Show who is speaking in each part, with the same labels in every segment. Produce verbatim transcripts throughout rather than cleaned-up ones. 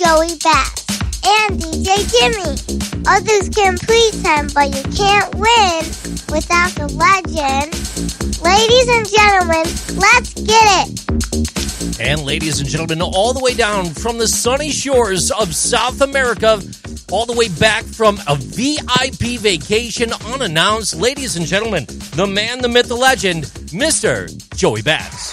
Speaker 1: Joey Bats, and D J Jimmy. Others can please him, but you can't win without the legend. Ladies and gentlemen, let's get it.
Speaker 2: And ladies and gentlemen, all the way down from the sunny shores of South America, all the way back from a V I P vacation unannounced, ladies and gentlemen, the man, the myth, the legend, Mister Joey Bats.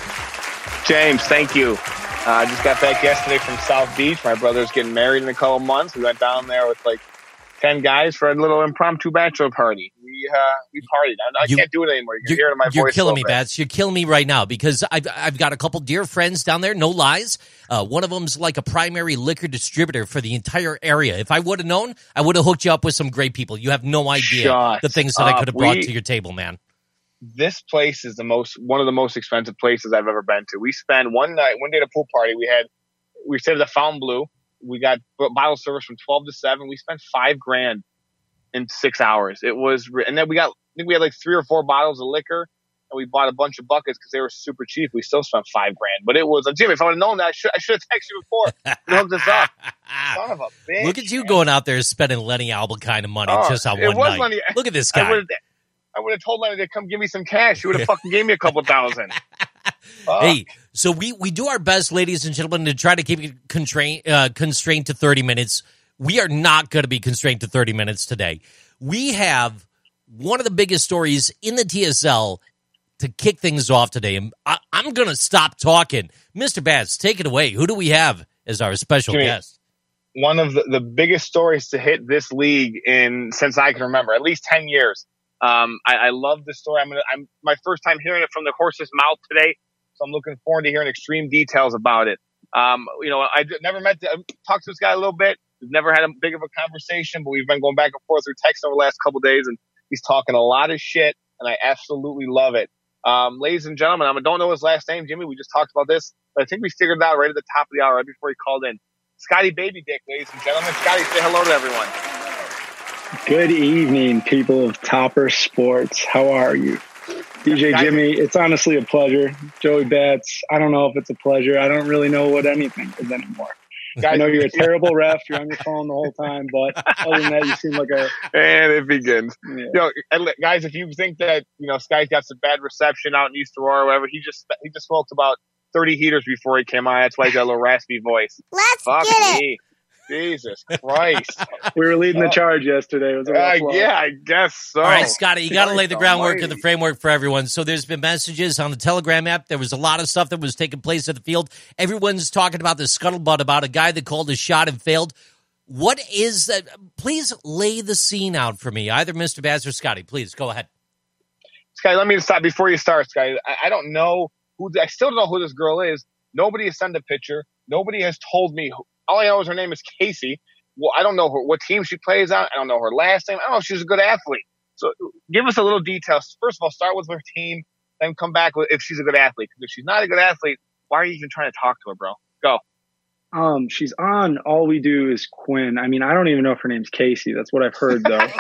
Speaker 3: James, thank you. I uh, just got back yesterday from South Beach. My brother's getting married in a couple months. We went down there with like ten guys for a little impromptu bachelor party. We uh, we partied. I, I you, can't do it anymore. You can hear it in my
Speaker 2: you're
Speaker 3: voice.
Speaker 2: You're killing me, Bats. You're killing me right now because I've I've got a couple dear friends down there. No lies. Uh, one of them's like a primary liquor distributor for the entire area. If I would have known, I would have hooked you up with some great people. You have no idea
Speaker 3: Shut
Speaker 2: the things that
Speaker 3: up.
Speaker 2: I could have brought
Speaker 3: we,
Speaker 2: to your table, man.
Speaker 3: This place is the most one of the most expensive places I've ever been to. We spent one night, one day at a pool party. We had we stayed at the Fontainebleau. We got bottle service from twelve to seven. We spent five grand in six hours. It was, and then we got, I think we had like three or four bottles of liquor, and we bought a bunch of buckets because they were super cheap. We still spent five grand, but it was, uh, Jimmy, if I would have known that, I should, I should have texted you before. You hooked us up. Son of a bitch.
Speaker 2: Look at you
Speaker 3: man.
Speaker 2: going out there spending Lenny Albert kind of money
Speaker 3: oh,
Speaker 2: just on
Speaker 3: it
Speaker 2: one
Speaker 3: was
Speaker 2: night.
Speaker 3: Lenny.
Speaker 2: Look at this guy.
Speaker 3: I would have told Lenny to come give me some cash. He would have fucking gave me a couple thousand.
Speaker 2: Hey, so we, we do our best, ladies and gentlemen, to try to keep it constrained, uh, constrained to thirty minutes. We are not going to be constrained to thirty minutes today. We have one of the biggest stories in the T S L to kick things off today. And I, I'm going to stop talking. Mister Bats, take it away. Who do we have as our special
Speaker 3: Jimmy,
Speaker 2: guest?
Speaker 3: One of the, the biggest stories to hit this league in since I can remember, at least ten years. Um, I, I love this story. I'm, gonna, I'm my first time hearing it from the horse's mouth today, so I'm looking forward to hearing extreme details about it. Um, you know, I never met, I talked to this guy a little bit. We've never had a big of a conversation, but we've been going back and forth through text over the last couple of days, and he's talking a lot of shit, and I absolutely love it. Um, ladies and gentlemen, I don't know his last name, Jimmy. We just talked about this, but I think we figured it out right at the top of the hour, right before he called in. Scotty Baby Dick, ladies and gentlemen. Scotty, say hello to everyone.
Speaker 4: Good evening, people of Topper Sports. How are you? D J Jimmy, it's honestly a pleasure. Joey Bats, I don't know if it's a pleasure. I don't really know what anything is anymore. Guys, I know you're a terrible ref. You're on your phone the whole time, but other than that, you seem like a...
Speaker 3: And it begins.
Speaker 4: Yeah.
Speaker 3: You know, guys, if you think that, you know, Sky's got some bad reception out in East Aurora or whatever, he just he just smoked about thirty heaters before he came on. That's why he's got a little raspy voice.
Speaker 1: Let's
Speaker 3: Fuck
Speaker 1: get
Speaker 3: me.
Speaker 1: it.
Speaker 3: Jesus Christ.
Speaker 4: We were leading the charge yesterday. It was a rough
Speaker 3: uh,
Speaker 4: one.
Speaker 3: Yeah, I guess so.
Speaker 2: All right, Scotty, you got to lay the groundwork
Speaker 3: almighty.
Speaker 2: and the framework for everyone. So there's been messages on the Telegram app. There was a lot of stuff that was taking place at the field. Everyone's talking about the scuttlebutt about a guy that called a shot and failed. What is that? Please lay the scene out for me. Either Mister Baz or Scotty. Please, go ahead.
Speaker 3: Sky, let me stop before you start, Sky. I, I don't know who, I still don't know who this girl is. Nobody has sent a picture. Nobody has told me. Who, all I know is her name is Casey. Well, I don't know her, what team she plays on. I don't know her last name. I don't know if she's a good athlete. So give us a little details. First of all, start with her team, then come back with if she's a good athlete. Because if she's not a good athlete, why are you even trying to talk to her, bro? Go.
Speaker 4: Um, she's on All We Do Is Quinn. I mean, I don't even know if her name's Casey. That's what I've heard, though.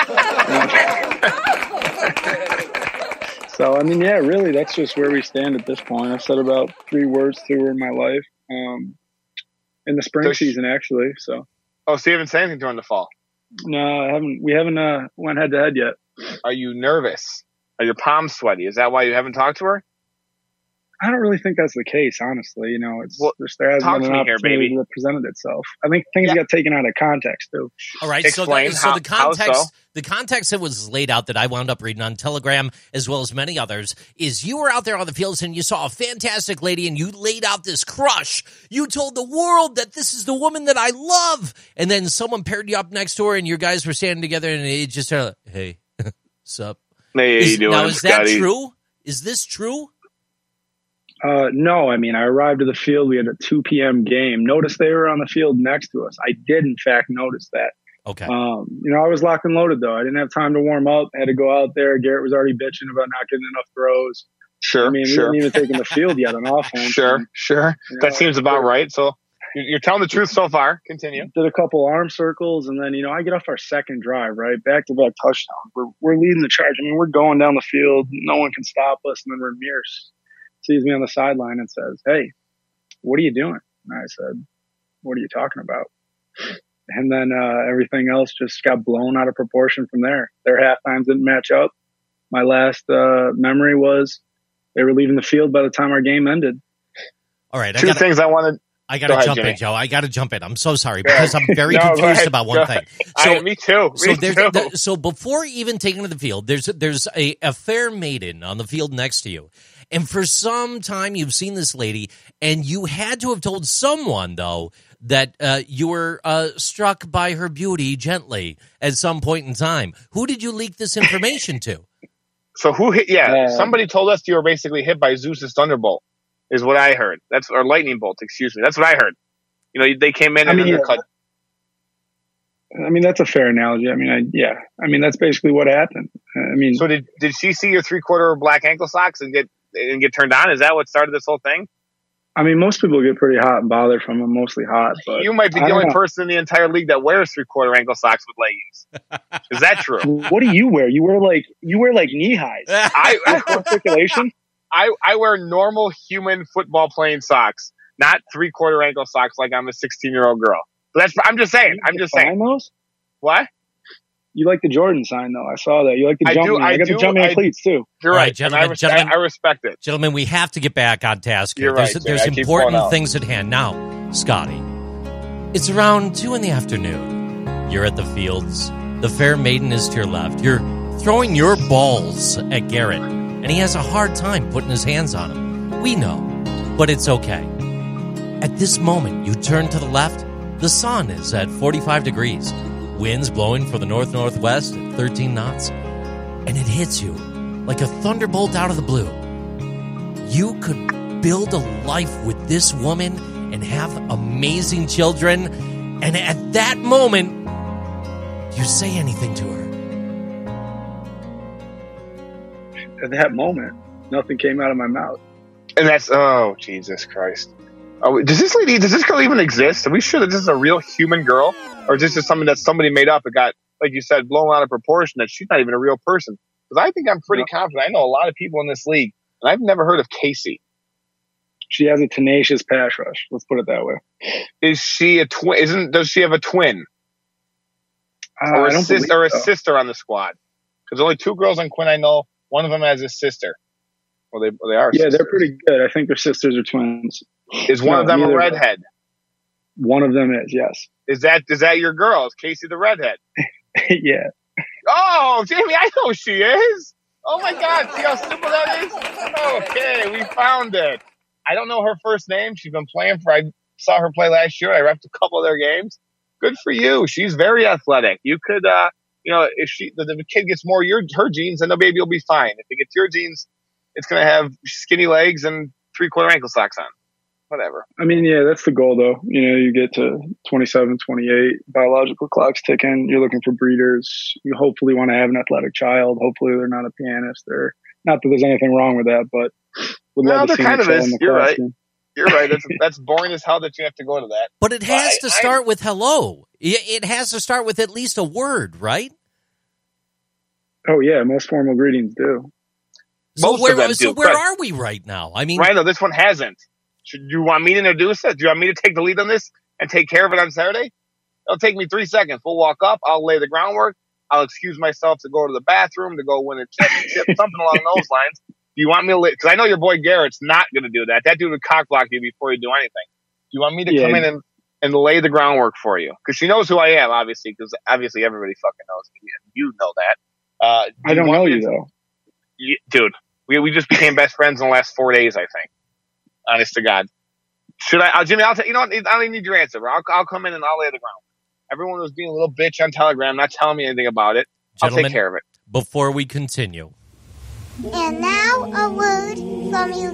Speaker 4: So, I mean, yeah, really, that's just where we stand at this point. I've said about three words to her in my life, um, in the spring
Speaker 3: so she,
Speaker 4: season, actually. So.
Speaker 3: Oh, so you haven't said anything during the fall?
Speaker 4: No, I haven't. We haven't uh, went head to head yet.
Speaker 3: Are you nervous? Are your palms sweaty? Is that why you haven't talked to her?
Speaker 4: I don't really think that's the case, honestly. You know, it's
Speaker 3: well,
Speaker 4: just there hasn't been an
Speaker 3: here,
Speaker 4: opportunity that presented itself. I think things
Speaker 3: yeah.
Speaker 4: got taken out of context too.
Speaker 2: All right,
Speaker 3: Explain
Speaker 2: so the, so
Speaker 3: how,
Speaker 2: the context,
Speaker 3: how so?
Speaker 2: the context that was laid out that I wound up reading on Telegram as well as many others is you were out there on the fields and you saw a fantastic lady and you laid out this crush. You told the world that this is the woman that I love, and then someone paired you up next to her and your guys were standing together and it just uh, hey, sup?
Speaker 3: Hey,
Speaker 2: is,
Speaker 3: you doing,
Speaker 2: now is
Speaker 3: Scotty?
Speaker 2: that true? Is this true?
Speaker 4: Uh, no, I mean, I arrived at the field. We had a two p.m. game. Notice they were on the field next to us. I did, in fact, notice that.
Speaker 2: Okay.
Speaker 4: Um, you know, I was locked and loaded, though. I didn't have time to warm up. I had to go out there. Garrett was already bitching about not getting enough throws.
Speaker 3: Sure,
Speaker 4: I mean,
Speaker 3: sure.
Speaker 4: we weren't even taking the field yet on offense.
Speaker 3: Sure,
Speaker 4: and,
Speaker 3: sure.
Speaker 4: You
Speaker 3: That
Speaker 4: know,
Speaker 3: seems about right. So you're telling the truth so far. Continue.
Speaker 4: Did a couple arm circles, and then, you know, I get off our second drive, right? Back-to-back touchdown. We're, we're leading the charge. I mean, we're going down the field. No one can stop us. And then Ramirez sees me on the sideline and says, "Hey, what are you doing?" And I said, What are you talking about? And then uh, everything else just got blown out of proportion from there. Their half times didn't match up. My last uh, memory was they were leaving the field by the time our game ended.
Speaker 2: All right. I
Speaker 3: Two
Speaker 2: gotta,
Speaker 3: things I wanted.
Speaker 2: I got to
Speaker 3: Go
Speaker 2: jump
Speaker 3: ahead,
Speaker 2: in, Joe. I got to jump in. I'm so sorry
Speaker 3: Go
Speaker 2: because
Speaker 3: ahead.
Speaker 2: I'm very
Speaker 3: No, go
Speaker 2: confused
Speaker 3: ahead.
Speaker 2: about
Speaker 3: Go
Speaker 2: one thing.
Speaker 3: ahead.
Speaker 2: So,
Speaker 3: I, me too.
Speaker 2: so
Speaker 3: Me
Speaker 2: there's
Speaker 3: too.
Speaker 2: the, so before even taking to the field, there's there's a, a fair maiden on the field next to you, and for some time you've seen this lady, and you had to have told someone though that uh, you were uh, struck by her beauty gently at some point in time. Who did you leak this information to?
Speaker 3: So who hit? Yeah,
Speaker 4: Uh,
Speaker 3: somebody told us you were basically hit by Zeus's thunderbolt, is what I heard. That's or lightning bolt. Excuse me. That's what I heard. You know, they came in
Speaker 4: I
Speaker 3: and
Speaker 4: mean,
Speaker 3: then
Speaker 4: yeah.
Speaker 3: they cut.
Speaker 4: I mean, that's a fair analogy. I mean, I, yeah. I mean, that's basically what happened. I mean,
Speaker 3: So did did she see your three quarter black ankle socks and get and get turned on? Is that what started this whole thing?
Speaker 4: I mean, most people get pretty hot and bothered from them, mostly hot. But
Speaker 3: You might be
Speaker 4: I
Speaker 3: the
Speaker 4: don't
Speaker 3: only
Speaker 4: know.
Speaker 3: person in the entire league that wears three quarter ankle socks with leggings. Is that true?
Speaker 4: What do you wear? You wear like you wear like knee highs.
Speaker 3: I, I
Speaker 4: Circulation.
Speaker 3: I I wear normal human football playing socks, not three quarter ankle socks like I'm a sixteen year old girl. So that's I'm just saying. I'm just saying.
Speaker 4: Find those?
Speaker 3: What?
Speaker 4: You like the Jordan sign though? I saw that. You like the
Speaker 3: I
Speaker 4: jump
Speaker 3: do-
Speaker 4: man. I,
Speaker 3: I
Speaker 4: got
Speaker 3: do-
Speaker 4: the jump man
Speaker 3: I-
Speaker 4: cleats too.
Speaker 3: You're
Speaker 2: All
Speaker 3: right,
Speaker 2: right,
Speaker 3: and
Speaker 2: gentlemen,
Speaker 3: I, res-
Speaker 2: gentlemen.
Speaker 3: I, I respect it.
Speaker 2: Gentlemen, we have to get back on task here.
Speaker 3: You're right,
Speaker 2: There's,
Speaker 3: Jay.
Speaker 2: there's
Speaker 3: I keep
Speaker 2: important
Speaker 3: going out.
Speaker 2: things at hand. Now, Scotty, it's around two in the afternoon. You're at the fields. The fair maiden is to your left. You're throwing your balls at Garrett, and he has a hard time putting his hands on him. We know, but it's okay. At this moment, you turn to the left. The sun is at forty-five degrees. Winds blowing from the north-northwest at thirteen knots. And it hits you like a thunderbolt out of the blue. You could build a life with this woman and have amazing children. And at that moment, do you say anything to her?
Speaker 4: At that moment, nothing came out of my mouth.
Speaker 3: And that's oh Jesus Christ. Oh, does this lady? Does this girl even exist? Are we sure that this is a real human girl, or is this just something that somebody made up? It got, like you said, blown out of proportion. That she's not even a real person. Because I think I'm pretty
Speaker 4: No.
Speaker 3: confident. I know a lot of people in this league, and I've never heard of Casey.
Speaker 4: She has a tenacious pass rush. Let's put it that way.
Speaker 3: Is she a twin? Isn't does she have a twin
Speaker 4: Uh,
Speaker 3: or
Speaker 4: I
Speaker 3: a
Speaker 4: don't
Speaker 3: sister
Speaker 4: believe
Speaker 3: or a
Speaker 4: so.
Speaker 3: sister on the squad? Because only two girls on Quinn I know. One of them has a sister. Well, they they are.
Speaker 4: Yeah,
Speaker 3: sisters.
Speaker 4: they're pretty good. I think their sisters are twins.
Speaker 3: Is one
Speaker 4: No,
Speaker 3: of them a
Speaker 4: neither-
Speaker 3: redhead?
Speaker 4: One of them is, yes.
Speaker 3: Is that is that your girl? Is Casey the redhead?
Speaker 4: Yeah.
Speaker 3: Oh, Jamie, I know who she is. Oh my God, see how simple that is? Okay, we found it. I don't know her first name. She's been playing for, I saw her play last year. I repped a couple of their games. Good for you. She's very athletic. You could, uh, you know, if she, the, the kid gets more your, her genes, then the baby will be fine. If it gets your genes, it's going to have skinny legs and three quarter ankle socks on. Whatever.
Speaker 4: I mean, yeah, that's the goal, though. You know, you get to twenty-seven, twenty-eight, biological clock's ticking. You're looking for breeders. You hopefully want to have an athletic child. Hopefully they're not a pianist. Or not that there's anything wrong with that, but would
Speaker 3: No,
Speaker 4: love to
Speaker 3: there
Speaker 4: see
Speaker 3: kind
Speaker 4: them
Speaker 3: of
Speaker 4: excel
Speaker 3: is.
Speaker 4: in the
Speaker 3: You're right.
Speaker 4: classroom.
Speaker 3: You're right. That's, that's boring as hell that you have to go to that.
Speaker 2: But it has
Speaker 3: I-
Speaker 2: to
Speaker 3: I-
Speaker 2: start with hello. It it has to start with at least a word, right?
Speaker 4: Oh, yeah, most formal greetings do.
Speaker 2: So
Speaker 3: Most
Speaker 2: where,
Speaker 3: of them
Speaker 2: so
Speaker 3: do,
Speaker 2: where
Speaker 3: but-
Speaker 2: are we right now? I mean,
Speaker 3: Right, no, this one hasn't. Should you want me to introduce it? Do you want me to take the lead on this and take care of it on Saturday? It'll take me three seconds. We'll walk up. I'll lay the groundwork. I'll excuse myself to go to the bathroom, to go win a championship, something along those lines. Do you want me to lay, because I know your boy Garrett's not going to do that. That dude would cock block you before you do anything. Do you want me to
Speaker 4: Yeah.
Speaker 3: come in and, and lay the groundwork for you? Because she knows who I am, obviously, because obviously everybody fucking knows me. And you know that. Uh, do
Speaker 4: I don't
Speaker 3: want
Speaker 4: know
Speaker 3: me
Speaker 4: you,
Speaker 3: to-
Speaker 4: though.
Speaker 3: you- Dude, we, we just became best friends in the last four days, I think. Honest to God. Should I, uh, Jimmy, I'll tell you know what, I don't even need your answer, bro. I'll, I'll come in and I'll lay the ground. Everyone was being a little bitch on Telegram, not telling me anything about it. I'll
Speaker 2: Gentlemen,
Speaker 3: take care of it.
Speaker 2: before we continue,
Speaker 1: And now a word from your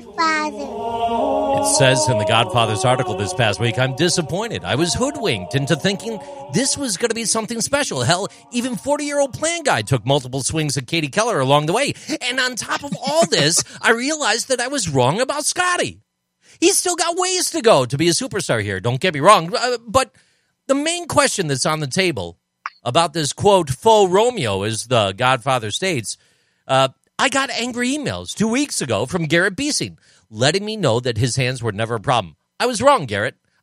Speaker 1: Godfather.
Speaker 2: it says in the Godfather's article this past week, I'm disappointed. I was hoodwinked into thinking this was going to be something special. Hell, even forty-year-old plan guy took multiple swings at Katie Keller along the way. And on top of all this, I realized that I was wrong about Scotty. He's still got ways to go to be a superstar here. Don't get me wrong. Uh, But the main question that's on the table about this, quote, faux Romeo, as the Godfather states, uh, I got angry emails two weeks ago from Garrett Beasing, letting me know that his hands were never a problem. I was wrong, Garrett.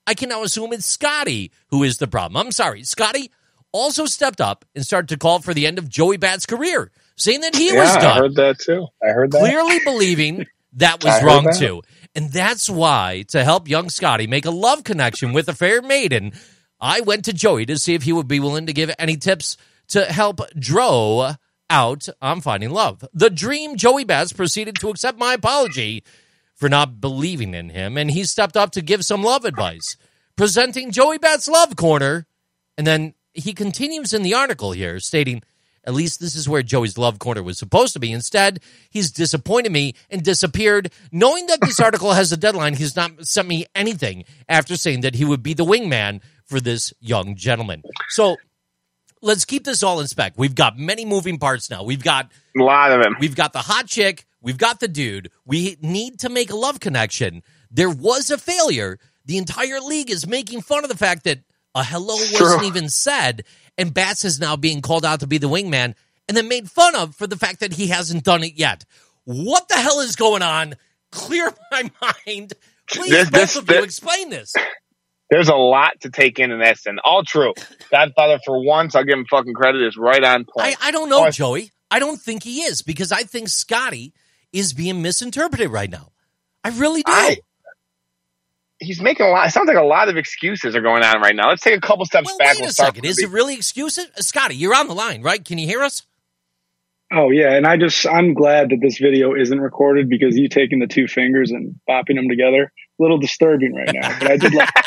Speaker 2: I can now assume it's Scotty who is the problem. I'm sorry. Scotty also stepped up and started to call for the end of Joey Bat's career, saying that he
Speaker 3: yeah,
Speaker 2: was done.
Speaker 3: I heard that too. I heard that.
Speaker 2: Clearly believing that was wrong that. too. And that's why, to help young Scotty make a love connection with a fair maiden, I went to Joey to see if he would be willing to give any tips to help Dro out on finding love. The dream Joey Bats proceeded to accept my apology for not believing in him, and he stepped up to give some love advice, presenting Joey Bats' Love Corner. And then he continues in the article here, stating, at least this is where Joey's Love Corner was supposed to be. Instead, he's disappointed me and disappeared. Knowing that this article has a deadline, he's not sent me anything after saying that he would be the wingman for this young gentleman. So let's keep this all in spec. We've got many moving parts now. We've got
Speaker 3: a lot of them.
Speaker 2: We've got the hot chick. We've got the dude. We need to make a love connection. There was a failure. The entire league is making fun of the fact that a hello wasn't True. even said, and Bats is now being called out to be the wingman, and then made fun of for the fact that he hasn't done it yet. What the hell is going on? Clear my mind. Please, this, both this, of this, you, explain this.
Speaker 3: There's a lot to take in in this, and all true. Godfather, for once, I'll give him fucking credit, is right on point.
Speaker 2: I, I don't know, oh, Joey. I don't think he is, because I think Scotty is being misinterpreted right now. I really do. I,
Speaker 3: he's making a lot. It sounds like a lot of excuses are going on right now. Let's take a couple steps
Speaker 2: well,
Speaker 3: back.
Speaker 2: Wait
Speaker 3: we'll
Speaker 2: a second. Is it really excuses? Uh, Scotty, you're on the line, right? Can you hear us?
Speaker 4: Oh, yeah. And I just, I'm glad that this video isn't recorded, because you taking the two fingers and bopping them together, a little disturbing right now. But I did like.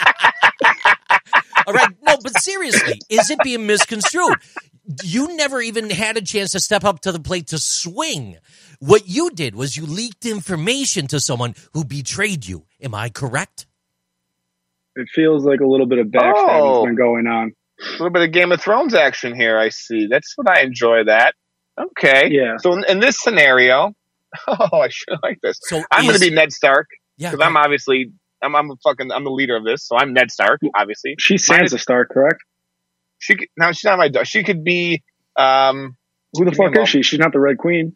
Speaker 2: All right. No, but seriously, is it being misconstrued? You never even had a chance to step up to the plate to swing. What you did was you leaked information to someone who betrayed you. Am I correct?
Speaker 4: It feels like a little bit of backstabbing oh, has been going on.
Speaker 3: A little bit of Game of Thrones action here, I see. That's what I enjoy that. Okay.
Speaker 4: Yeah.
Speaker 3: So in, in this scenario, oh, I should like this.
Speaker 2: So
Speaker 3: I'm going to be Ned Stark.
Speaker 2: Yeah.
Speaker 3: Because I'm obviously, I'm, I'm a fucking, I'm the leader of this, so I'm Ned Stark, obviously.
Speaker 4: She's Sansa Mine, Stark, correct?
Speaker 3: She could, no, she's not my daughter. She could be, um,
Speaker 4: who the fuck is she? She's not the Red Queen.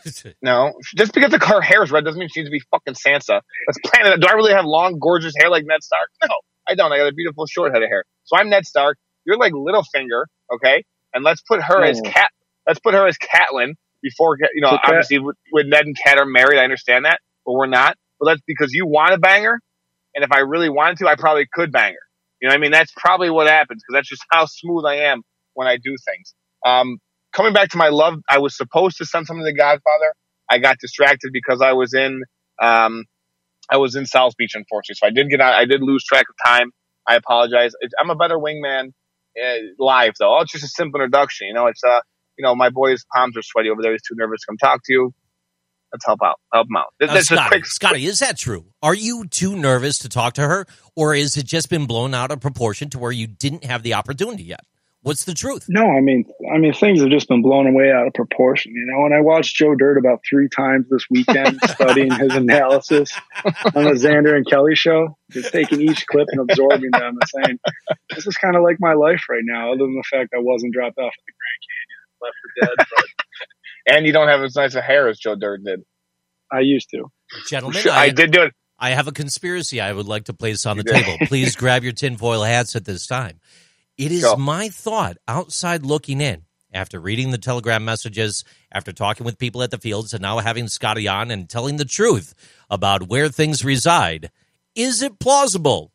Speaker 3: No, just because the, her hair is red doesn't mean she needs to be fucking Sansa. Let's plan it. Do I really have long, gorgeous hair like Ned Stark? No, I don't. I got a beautiful short head of hair. So I'm Ned Stark. You're like Littlefinger, okay? And let's put her oh. as Cat. Let's put her as Catelyn before, you know, so obviously with, with Ned and Cat are married. I understand that, but we're not. But that's because you want to bang her, and if I really wanted to, I probably could bang her. You know what I mean? That's probably what happens, because that's just how smooth I am when I do things. Um, coming back to my love, I was supposed to send something to Godfather. I got distracted because I was in, um, I was in South Beach, unfortunately. So I did get out, I did lose track of time. I apologize. It, I'm a better wingman uh, live though. Oh, it's just a simple introduction. You know, it's, uh, you know, my boy's palms are sweaty over there. He's too nervous to come talk to you. Let's help out. Help him out.
Speaker 2: Now, Scotty, quick, Scotty, is that true? Are you too nervous to talk to her, or is it just been blown out of proportion to where you didn't have the opportunity yet? What's the truth?
Speaker 4: No, I mean, I mean, things have just been blown way out of proportion, you know. And I watched Joe Dirt about three times this weekend, studying his analysis on the Xander and Kelly show, just taking each clip and absorbing them and saying, "This is kind of like my life right now." Other than the fact I wasn't dropped off at the Grand Canyon, left for dead. But
Speaker 3: and you don't have as nice a hair as Joe Dirt did.
Speaker 4: I used to.
Speaker 2: Gentlemen,
Speaker 3: I, I did do it.
Speaker 2: I have a conspiracy I would like to place on the table. Please grab your tinfoil hats at this time. It is Go. my thought, outside looking in, after reading the Telegram messages, after talking with people at the fields, and now having Scotty on and telling the truth about where things reside, is it plausible?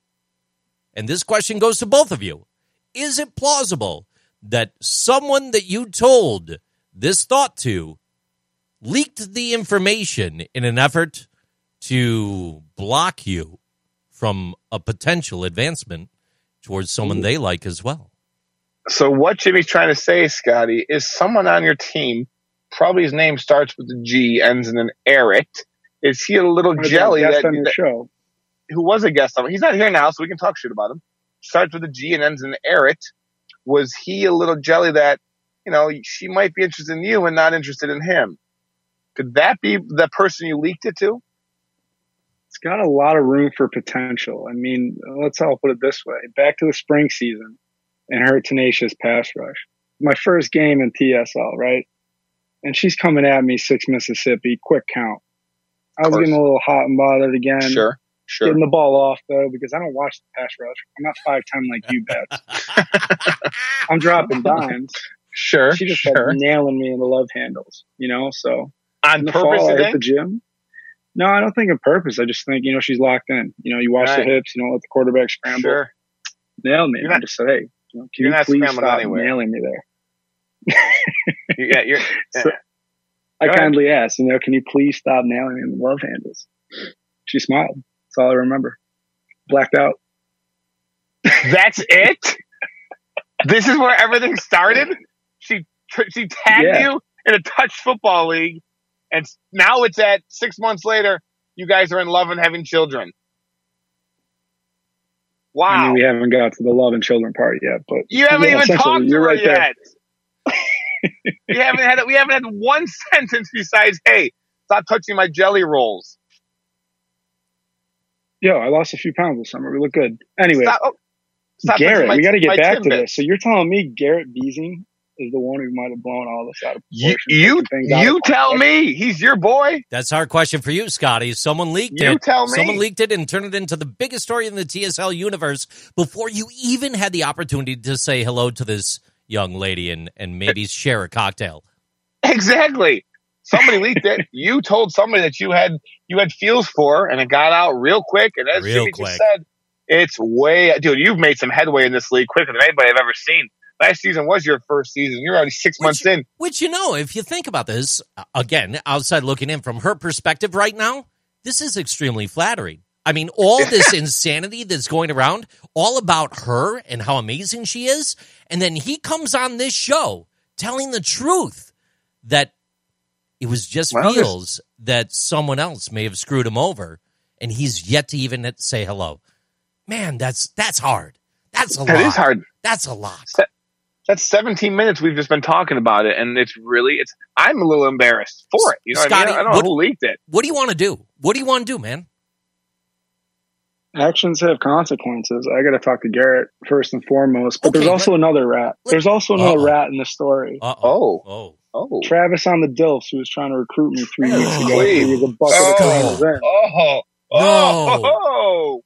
Speaker 2: And this question goes to both of you. Is it plausible that someone that you told this thought to leaked the information in an effort to block you from a potential advancement towards someone they like as well?
Speaker 3: So what Jimmy's trying to say, Scotty, is someone on your team, probably his name starts with a G, ends in an Eric. Is he a little jelly that,
Speaker 4: on your
Speaker 3: that
Speaker 4: show?
Speaker 3: Who was a guest on? He's not here now, so we can talk shit about him. Starts with a G and ends in an Eric. Was he a little jelly that, you know, she might be interested in you and not interested in him? Could that be the person you leaked it to?
Speaker 4: It's got a lot of room for potential. I mean, let's all put it this way. Back to the spring season and her tenacious pass rush. My first game in T S L, right? And she's coming at me, six Mississippi, quick count. I was getting a little hot and bothered again.
Speaker 3: Sure. Sure.
Speaker 4: Getting the ball off, though, because I don't watch the pass rush. I'm not five ten like you, Bats. I'm dropping dimes.
Speaker 3: Sure,
Speaker 4: She just
Speaker 3: sure.
Speaker 4: kept nailing me in the love handles, you know? So
Speaker 3: On
Speaker 4: in the
Speaker 3: purpose,
Speaker 4: fall,
Speaker 3: you
Speaker 4: I hit
Speaker 3: think?
Speaker 4: the gym. No, I don't think on purpose. I just think, you know, she's locked in. You know, you watch
Speaker 3: Right.
Speaker 4: the hips, you don't let the quarterback scramble.
Speaker 3: Sure.
Speaker 4: Nailed me.
Speaker 3: You're
Speaker 4: I
Speaker 3: not-
Speaker 4: just said, hey, you know, can
Speaker 3: you're
Speaker 4: you
Speaker 3: not
Speaker 4: please
Speaker 3: scrambling
Speaker 4: stop
Speaker 3: anywhere.
Speaker 4: nailing me there?
Speaker 3: Yeah, you're.
Speaker 4: So, I
Speaker 3: Go ahead.
Speaker 4: kindly asked, you know, can you please stop nailing me in the love handles? She smiled. That's all I remember. Blacked out.
Speaker 3: That's it. This is where everything started. She she tagged
Speaker 4: Yeah.
Speaker 3: you in a touch football league, and now it's at six months later. You guys are in love and having children. Wow.
Speaker 4: I mean, we haven't got to the love and children part yet, but
Speaker 3: You haven't
Speaker 4: yeah,
Speaker 3: even
Speaker 4: essentially,
Speaker 3: talked to
Speaker 4: you're
Speaker 3: her
Speaker 4: right there.
Speaker 3: yet. we haven't had we haven't had one sentence besides, "Hey, stop touching my jelly rolls."
Speaker 4: Yo, I lost a few pounds this summer. We look good. Anyway,
Speaker 3: Stop, oh, stop touching
Speaker 4: Garrett,
Speaker 3: my-
Speaker 4: we got to
Speaker 3: my
Speaker 4: get back to
Speaker 3: Timbits.
Speaker 4: this. So you're telling me Garrett Beasing is the one who might have blown all this out of
Speaker 3: You
Speaker 4: proportion?
Speaker 3: you,
Speaker 4: taking things out
Speaker 3: you
Speaker 4: of
Speaker 3: tell
Speaker 4: context?
Speaker 3: me he's your boy.
Speaker 2: That's our question for you, Scotty. Someone leaked
Speaker 3: You
Speaker 2: it.
Speaker 3: tell me.
Speaker 2: Someone leaked it and turned it into the biggest story in the T S L universe before you even had the opportunity to say hello to this young lady and, and maybe share a cocktail.
Speaker 3: Exactly. Somebody leaked it. You told somebody that you had you had feels for, and it got out real quick. And as
Speaker 2: Real
Speaker 3: Jimmy
Speaker 2: quick.
Speaker 3: just said, it's way, dude. You've made some headway in this league quicker than anybody I've ever seen. Last season was your first season. You're already six
Speaker 2: Which-
Speaker 3: months in.
Speaker 2: Which, you know, if you think about this, uh, again, outside looking in from her perspective right now, this is extremely flattering. I mean, all this insanity that's going around, all about her and how amazing she is. And then he comes on this show telling the truth that it was just
Speaker 3: Well, there's-
Speaker 2: feels that someone else may have screwed him over. And he's yet to even say hello. Man, that's that's hard. That's a lot.
Speaker 3: That is hard.
Speaker 2: That's a lot.
Speaker 3: That's seventeen minutes we've just been talking about it, and it's really it's. I'm a little embarrassed for it. You know what I
Speaker 2: Scotty,
Speaker 3: mean? I don't know
Speaker 2: what-
Speaker 3: who leaked it.
Speaker 2: What do you want to do? What do you want to do, man?
Speaker 4: Actions have consequences. I got to talk to Garrett first and foremost. But
Speaker 2: Okay,
Speaker 4: there's also
Speaker 2: let-
Speaker 4: another rat.
Speaker 2: let-
Speaker 4: There's also another
Speaker 2: Uh-oh.
Speaker 4: rat in the story.
Speaker 2: Uh-oh.
Speaker 3: Oh.
Speaker 2: Oh.
Speaker 3: Oh,
Speaker 4: Travis on the Dilfs, who was trying to recruit me three
Speaker 2: Oh,
Speaker 4: weeks ago.
Speaker 3: please.
Speaker 4: He was a bucket
Speaker 3: Oh.
Speaker 4: of cleaners in.
Speaker 3: oh, oh, oh!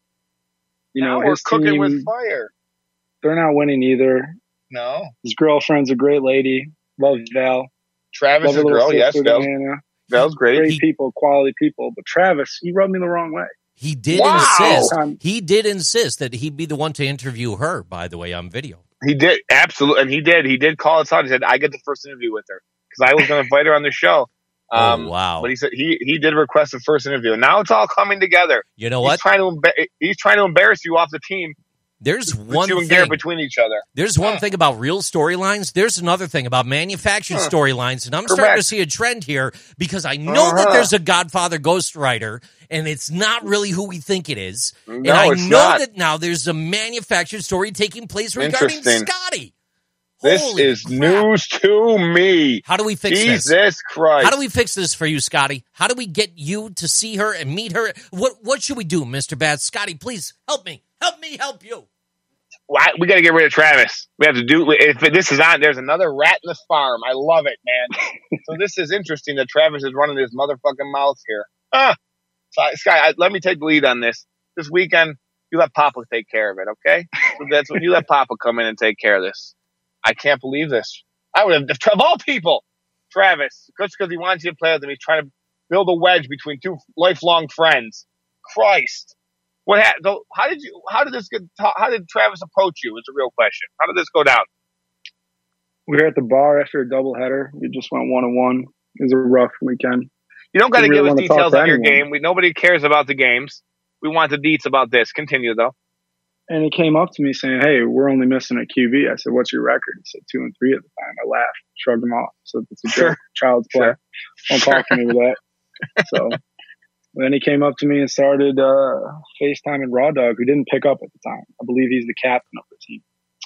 Speaker 4: You
Speaker 3: Now
Speaker 4: know,
Speaker 3: we're
Speaker 4: his
Speaker 3: cooking
Speaker 4: team,
Speaker 3: with fire.
Speaker 4: they're not winning either.
Speaker 3: No,
Speaker 4: His girlfriend's a great lady. Love Val.
Speaker 3: Travis
Speaker 4: Love
Speaker 3: is
Speaker 4: her little
Speaker 3: girl. Yes,
Speaker 4: sister,
Speaker 3: Val,
Speaker 4: Diana.
Speaker 3: Val's great.
Speaker 4: Great
Speaker 2: He-
Speaker 4: people, quality people. But Travis, he rubbed me the wrong way.
Speaker 2: He did
Speaker 3: Wow.
Speaker 2: insist.
Speaker 4: Um,
Speaker 2: He did insist that he'd be the one to interview her, by the way, on video.
Speaker 3: He did absolutely, and he did. He did call us out. He said, "I get the first interview with her because I was going to invite her on the show." Um,
Speaker 2: oh, wow.
Speaker 3: But he said he he did request the first interview. And now it's all coming together.
Speaker 2: You know
Speaker 3: He's
Speaker 2: what?
Speaker 3: trying to emba- he's trying to embarrass you off the team.
Speaker 2: There's
Speaker 3: With
Speaker 2: one
Speaker 3: you and Garrett
Speaker 2: thing.
Speaker 3: between each other.
Speaker 2: There's one thing about real storylines. There's another thing about manufactured
Speaker 3: Huh.
Speaker 2: storylines, and I'm starting
Speaker 3: Correct.
Speaker 2: to see a trend here because I know that
Speaker 3: Uh-huh.
Speaker 2: there's a Godfather ghostwriter, and it's not really who we think it is. and
Speaker 3: No,
Speaker 2: I
Speaker 3: it's
Speaker 2: know
Speaker 3: not.
Speaker 2: that now there's a manufactured story taking place regarding
Speaker 3: Interesting.
Speaker 2: Scotty.
Speaker 3: This
Speaker 2: Holy
Speaker 3: is
Speaker 2: crap.
Speaker 3: news to me.
Speaker 2: How do we fix this?
Speaker 3: Jesus Christ!
Speaker 2: How do we fix this for you, Scotty? How do we get you to see her and meet her? What What should we do, Mister Bad? Scotty, please help me. Help me help you.
Speaker 3: Why- we got to get rid of Travis. We have to do. If this is on, there's another rat in the farm. I love it, man. So this is interesting that Travis is running his motherfucking mouth here. Ah, so, Sky, I, let me take the lead on this. This weekend, you let Papa take care of it, okay? So that's when you let Papa come in and take care of this. I can't believe this. I would have, of all people, Travis, just because he wants you to play with him, he's trying to build a wedge between two lifelong friends. Christ. What happened? So how did you? How did this get? How did Travis approach you? Is a real question. How did this go down?
Speaker 4: We were at the bar after a doubleheader. We just went one on one. It was a rough weekend.
Speaker 3: You don't got to
Speaker 4: Didn't
Speaker 3: give
Speaker 4: really
Speaker 3: us
Speaker 4: wanna talk
Speaker 3: details
Speaker 4: to
Speaker 3: on your
Speaker 4: anyone.
Speaker 3: game. We nobody cares about the games. We want the deets about this. Continue though.
Speaker 4: And he came up to me saying, "Hey, we're only missing a Q B." I said, "What's your record?" He said, two and three at the time. I laughed, shrugged him off. So it's a
Speaker 3: Sure.
Speaker 4: joke, child's play.
Speaker 3: Sure.
Speaker 4: Don't talk to me with that. So then he came up to me and started uh, FaceTiming Raw Dog, who didn't pick up at the time. I believe he's the captain of the team.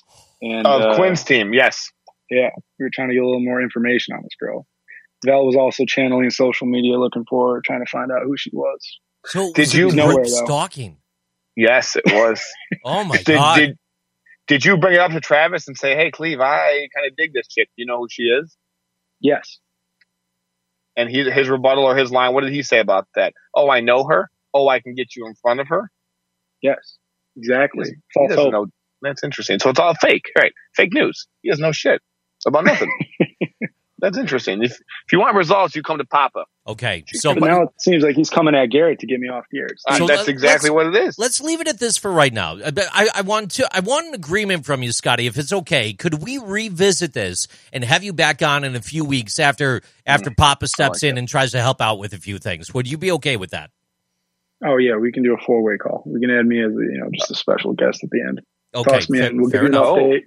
Speaker 4: And
Speaker 3: Of
Speaker 4: uh,
Speaker 3: Quinn's team, yes.
Speaker 4: yeah, we were trying to get a little more information on this girl. Val was also channeling social media, looking for her, trying to find out who she was.
Speaker 2: So
Speaker 3: Did
Speaker 2: so
Speaker 3: you-
Speaker 2: group
Speaker 4: Nowhere, though.
Speaker 2: stalking?
Speaker 3: Yes, it was.
Speaker 2: Oh my
Speaker 3: did,
Speaker 2: god!
Speaker 3: did did you bring it up to Travis and say, "Hey, Cleve, I kind of dig this chick. You know who she is?"
Speaker 4: Yes.
Speaker 3: And he, his rebuttal or his line, what did he say about that? Oh, I know her. oh, I can get you in front of her.
Speaker 4: Yes, exactly.
Speaker 3: He doesn't hope. know. That's interesting. So it's all fake, right? Fake news. He doesn't know shit about nothing. That's interesting. If if you want results, you come to Papa.
Speaker 2: Okay. So
Speaker 4: but now it seems like he's coming at Garrett to get me off the air.
Speaker 3: Uh, so that's exactly what it is.
Speaker 2: Let's leave it at this for right now. I, I want to. I want an agreement from you, Scotty. If it's okay, could we revisit this and have you back on in a few weeks after after mm, Papa steps like in that. and tries to help out with a few things? Would you be okay with that?
Speaker 4: Oh yeah, we can do a four way call. We can add me as you know just a special guest at the end.
Speaker 2: Okay,
Speaker 4: Toss me
Speaker 2: fair,
Speaker 4: in. We'll
Speaker 2: fair
Speaker 4: give you an update.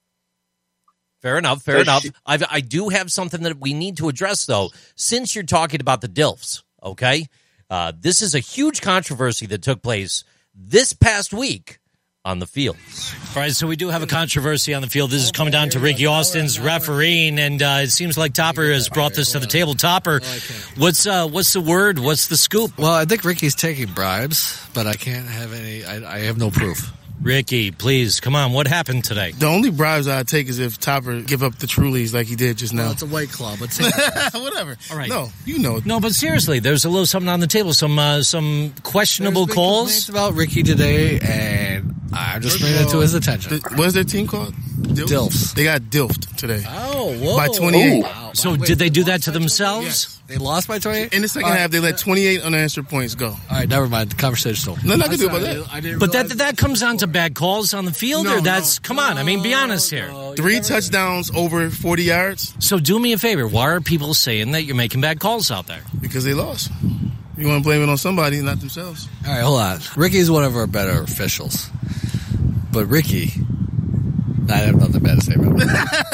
Speaker 2: Fair enough, fair enough. I've, I do have something that we need to address, though, since you're talking about the D I L Fs, okay? Uh, this is a huge controversy that took place this past week on the field. All right, so we do have a controversy on the field. This is coming down to Ricky Austin's refereeing, and uh, it seems like Topper has brought this to the table. Topper, what's uh, what's the word? What's the scoop?
Speaker 5: Well, I think Ricky's taking bribes, but I can't have any, I, I have no proof.
Speaker 2: Ricky, please, come on. What happened today?
Speaker 6: The only bribes I'd take is if Topper give up the Trulies like he did just now.
Speaker 5: Well, it's a White Claw, but
Speaker 6: whatever.
Speaker 2: All right.
Speaker 6: No, you know.
Speaker 2: No, but seriously, there's a little something on the table. Some uh, some questionable
Speaker 5: There's
Speaker 2: calls
Speaker 5: about Ricky today, and I'm just bringing it to his attention.
Speaker 6: The, what's their team called?
Speaker 5: D I L Fs.
Speaker 6: They got dilfed today.
Speaker 5: Oh, whoa.
Speaker 6: By twenty-eight.
Speaker 5: Wow.
Speaker 2: So did they do that to themselves?
Speaker 6: Yes.
Speaker 5: They lost by twenty-eight?
Speaker 6: In the second
Speaker 5: All
Speaker 6: half,
Speaker 5: right.
Speaker 6: they let twenty-eight unanswered points go.
Speaker 5: All right, never mind. The conversation's still.
Speaker 6: No, nothing to do about
Speaker 5: I
Speaker 6: that.
Speaker 5: I didn't
Speaker 2: But that
Speaker 5: realize-
Speaker 2: that comes down to bad calls on the field,
Speaker 6: No,
Speaker 2: or that's
Speaker 6: no.
Speaker 2: come on. I mean, be honest here.
Speaker 5: No,
Speaker 6: Three
Speaker 5: never-
Speaker 6: touchdowns over forty yards
Speaker 2: So do me a favor. Why are people saying that you're making bad calls out there?
Speaker 6: because they lost. You want to blame it on somebody, not themselves.
Speaker 5: All right, hold on. Ricky's one of our better officials. But Ricky, I have nothing bad to say about him.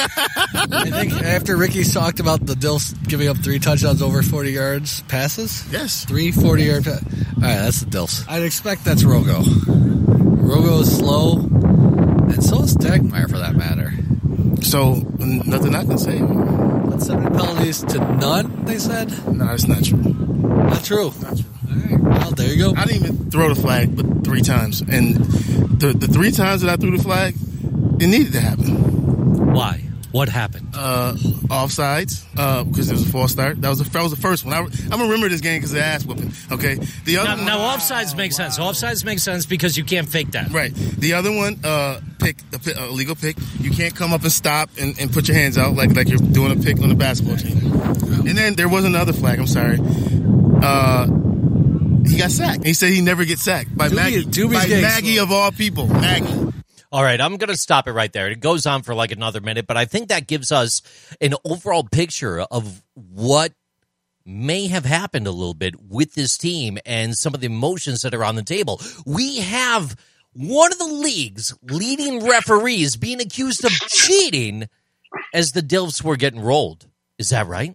Speaker 5: I think after Ricky's talked about the D I L Fs giving up three touchdowns over forty yards passes,
Speaker 6: Yes.
Speaker 5: three forty-yard passes. All right, that's the D I L Fs. I'd expect that's Rogo. Rogo is slow, and so is Dagmeyer for that matter.
Speaker 6: So, n- nothing I can say.
Speaker 5: But seven penalties to none, they said?
Speaker 6: No, that's not true.
Speaker 5: Not true.
Speaker 6: Not true.
Speaker 5: All right, well, there you go.
Speaker 6: I didn't even throw the flag but three times. And the, the three times that I threw the flag, it needed to happen.
Speaker 2: Why? What happened?
Speaker 6: Uh, offsides, uh, because it was a false start. That was the, that was the first one. I, I remember this game because of the ass whooping. Okay, the other
Speaker 2: Now,
Speaker 6: one,
Speaker 2: now offsides make sense. Offsides make sense because you can't fake that.
Speaker 6: right? The other one, uh, pick a, pick, a legal pick. You can't come up and stop and, and put your hands out like like you're doing a pick on the basketball team. And then there was another flag. I'm sorry. Uh, he got sacked. He said he never gets sacked by
Speaker 5: Doobie-
Speaker 6: Maggie.
Speaker 5: Doobie's
Speaker 6: by
Speaker 5: getting
Speaker 6: Maggie
Speaker 5: slow.
Speaker 6: of all people, Maggie.
Speaker 2: All right, I'm going to stop it right there. It goes on for like another minute, but I think that gives us an overall picture of what may have happened a little bit with this team and some of the emotions that are on the table. We have one of the league's leading referees being accused of cheating as the D I L Fs were getting rolled. Is that right?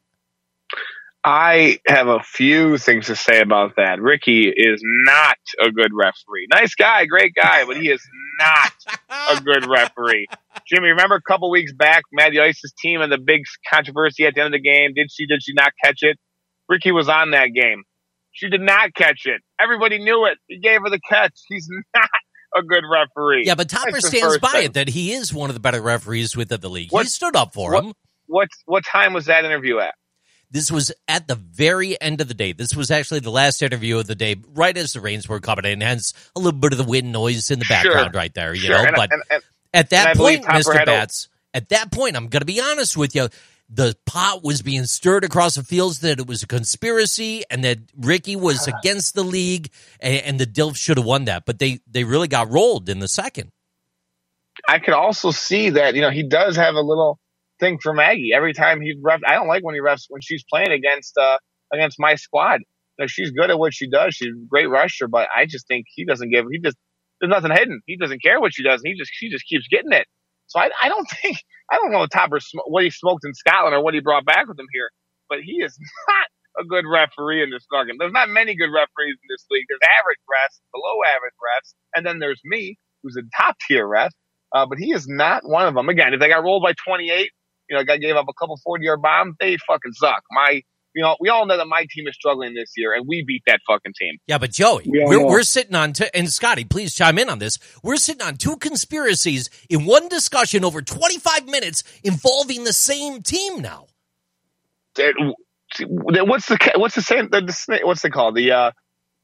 Speaker 3: I have a few things to say about that. Ricky is not a good referee. Nice guy, great guy, but he is not a good referee. Jimmy, remember a couple weeks back, Matty Ice's team and the big controversy at the end of the game? Did she, did she not catch it? Ricky was on that game. She did not catch it. Everybody knew it. He gave her the catch. He's not a good referee.
Speaker 2: Yeah, but Topper
Speaker 3: That's the
Speaker 2: stands
Speaker 3: first
Speaker 2: by
Speaker 3: thing.
Speaker 2: it that he is one of the better referees within the league.
Speaker 3: What-
Speaker 2: he stood up for
Speaker 3: what-
Speaker 2: him.
Speaker 3: What, what time was that interview at?
Speaker 2: This was at the very end of the day. This was actually the last interview of the day, right as the rains were coming in. Hence a little bit of the wind noise in the background
Speaker 3: Sure.
Speaker 2: right there, you
Speaker 3: Sure.
Speaker 2: know.
Speaker 3: And-
Speaker 2: but
Speaker 3: and- and-
Speaker 2: at
Speaker 3: and I
Speaker 2: that
Speaker 3: believe
Speaker 2: point,
Speaker 3: Topper
Speaker 2: Mister
Speaker 3: had a-
Speaker 2: Batts, at that point, I'm going to be honest with you, the pot was being stirred across the fields that it was a conspiracy and that Ricky was against the league and, and the D I L F should have won that. But they, they really got rolled in the second.
Speaker 3: I can also see that, you know, he does have a little thing for Maggie. Every time he refs, I don't like when he refs when she's playing against uh against my squad. You know, she's good at what she does. She's a great rusher, but I just think he doesn't give. He just there's nothing hidden. He doesn't care what she does. And he just she just keeps getting it. So I I don't think I don't know what Topper sm- what he smoked in Scotland or what he brought back with him here, but he is not a good referee in this fucking. There's not many good referees in this league. There's average refs, below average refs, and then there's me, who's a top tier ref. Uh, but he is not one of them. Again, if they got rolled by twenty-eight, you know, I gave up a couple forty-yard bombs, they fucking suck. My, you know, we all know that my team is struggling this year, and we beat that fucking team.
Speaker 2: Yeah, but Joey,
Speaker 4: We all
Speaker 2: we're,
Speaker 4: know.
Speaker 2: we're sitting on, t- and Scotty, please chime in on this. We're sitting on two conspiracies in one discussion over twenty-five minutes involving the same team now.
Speaker 3: It- What's the what's the same? The, the, what's it called? The uh,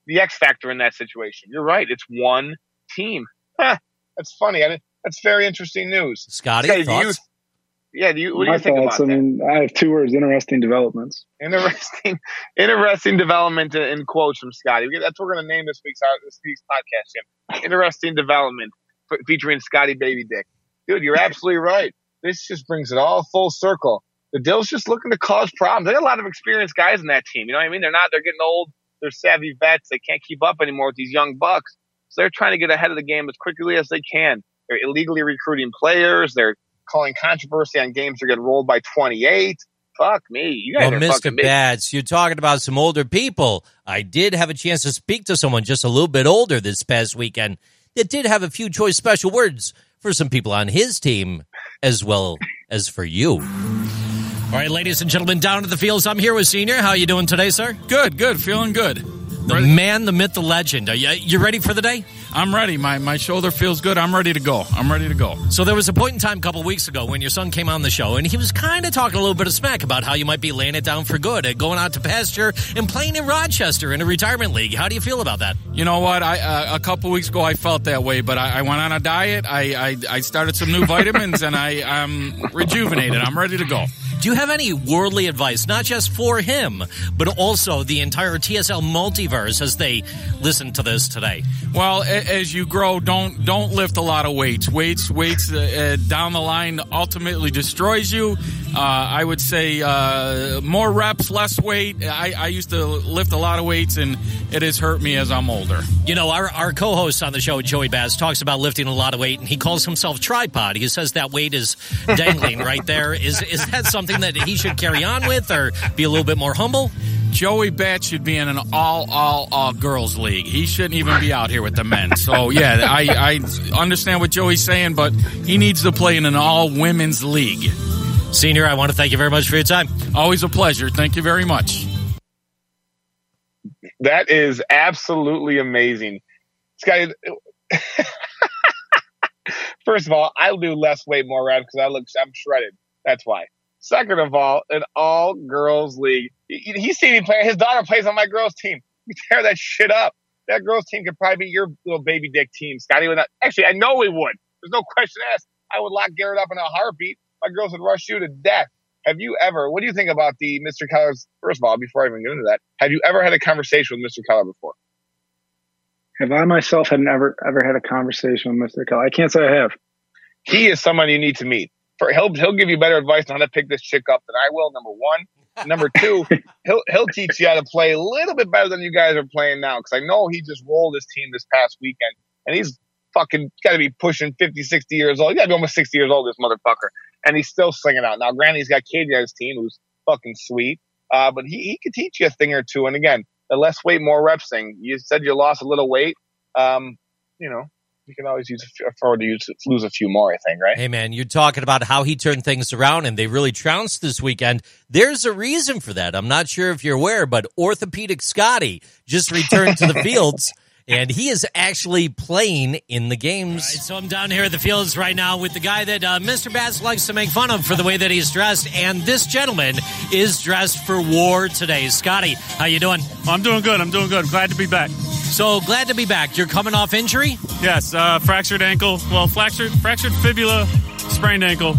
Speaker 3: the X factor in that situation. You're right. It's one team. Huh, that's funny. I, that's very interesting news.
Speaker 2: Scotty,
Speaker 3: Scotty
Speaker 2: thoughts?
Speaker 3: You, yeah, do you, what do
Speaker 4: My
Speaker 3: you think
Speaker 4: thoughts,
Speaker 3: about
Speaker 4: I
Speaker 3: that?
Speaker 4: mean, I have two words: interesting developments.
Speaker 3: Interesting, interesting development in, in quotes from Scotty. That's what we're going to name this week's this week's podcast. Jim. Interesting development f- featuring Scotty Baby Dick. Dude, you're absolutely right. This just brings it all full circle. The Dill's just looking to cause problems. They got a lot of experienced guys in that team. You know what I mean? They're not. They're getting old. They're savvy vets. They can't keep up anymore with these young bucks. So they're trying to get ahead of the game as quickly as they can. They're illegally recruiting players. They're calling controversy on games that get rolled by twenty-eight. Fuck me. You guys
Speaker 2: well,
Speaker 3: are
Speaker 2: Mister
Speaker 3: fucking big.
Speaker 2: Bats, you're talking about some older people. I did have a chance to speak to someone just a little bit older this past weekend that did have a few choice special words for some people on his team as well as for you. All right, ladies and gentlemen, down to the fields. I'm here with Senior. How are you doing today, sir?
Speaker 7: Good, good. Feeling good.
Speaker 2: The ready? Man, the myth, the legend. Are you, you ready for the day?
Speaker 7: I'm ready. My my shoulder feels good. I'm ready to go. I'm ready to go.
Speaker 2: So there was a point in time a couple weeks ago when your son came on the show, and he was kind of talking a little bit of smack about how you might be laying it down for good and going out to pasture and playing in Rochester in a retirement league. How do you feel about that?
Speaker 7: You know what? I uh, a couple weeks ago I felt that way, but I, I went on a diet. I, I I started some new vitamins, and I I'm rejuvenated. I'm ready to go.
Speaker 2: Do you have any worldly advice, not just for him, but also the entire T S L multiverse as they listen to this today?
Speaker 7: Well, a- as you grow, don't don't lift a lot of weights. Weights, weights uh, uh, down the line ultimately destroys you. Uh, I would say uh, more reps, less weight. I, I used to lift a lot of weights, and it has hurt me as I'm older.
Speaker 2: You know, our, our co-host on the show, Joey Bass, talks about lifting a lot of weight, and he calls himself tripod. He says that weight is dangling right there. Is is that something that he should carry on with or be a little bit more humble?
Speaker 7: Joey Bat should be in an all, all, all girls league. He shouldn't even be out here with the men. So, yeah, I, I understand what Joey's saying, but he needs to play in an all women's league.
Speaker 2: Senior, I want to thank you very much for your time.
Speaker 7: Always a pleasure. Thank you very much.
Speaker 3: That is absolutely amazing. Scotty, first of all, I'll do less weight, more reps because I look, I'm shredded. That's why. Second of all, an all-girls league. He, he's seen me play. His daughter plays on my girls' team. We tear that shit up. That girls' team could probably be your little baby dick team, Scotty. Would not, actually, I know we would. There's no question asked. I would lock Garrett up in a heartbeat. My girls would rush you to death. Have you ever, what do you think about the Mister Keller's, first of all, before I even get into that, have you ever had a conversation with Mister Keller before?
Speaker 4: Have I myself had never ever had a conversation with Mister Keller? I can't say I have.
Speaker 3: He is someone you need to meet. For, he'll he'll give you better advice on how to pick this chick up than I will, number one. Number two, he'll he'll teach you how to play a little bit better than you guys are playing now. Because I know he just rolled his team this past weekend. And he's fucking got to be pushing fifty, sixty years old. He got to be almost sixty years old, this motherfucker. And he's still slinging out. Now, granted, he's got Katie on his team, who's fucking sweet. Uh, but he, he could teach you a thing or two. And again, the less weight, more reps thing. You said you lost a little weight. Um, you know, you can always use afford to use, lose a few more, I think, right?
Speaker 2: Hey, man, you're talking about how he turned things around, and they really trounced this weekend. There's a reason for that. I'm not sure if you're aware, but Orthopedic Scotty just returned to the fields, and he is actually playing in the games. All right, so I'm down here at the fields right now with the guy that uh, Mister Bass likes to make fun of for the way that he's dressed, and this gentleman is dressed for war today. Scotty, how you doing?
Speaker 8: I'm doing good. I'm doing good. Glad to be back.
Speaker 2: So glad to be back. You're coming off injury?
Speaker 8: Yes, uh, fractured ankle. Well, fractured fractured fibula, sprained ankle.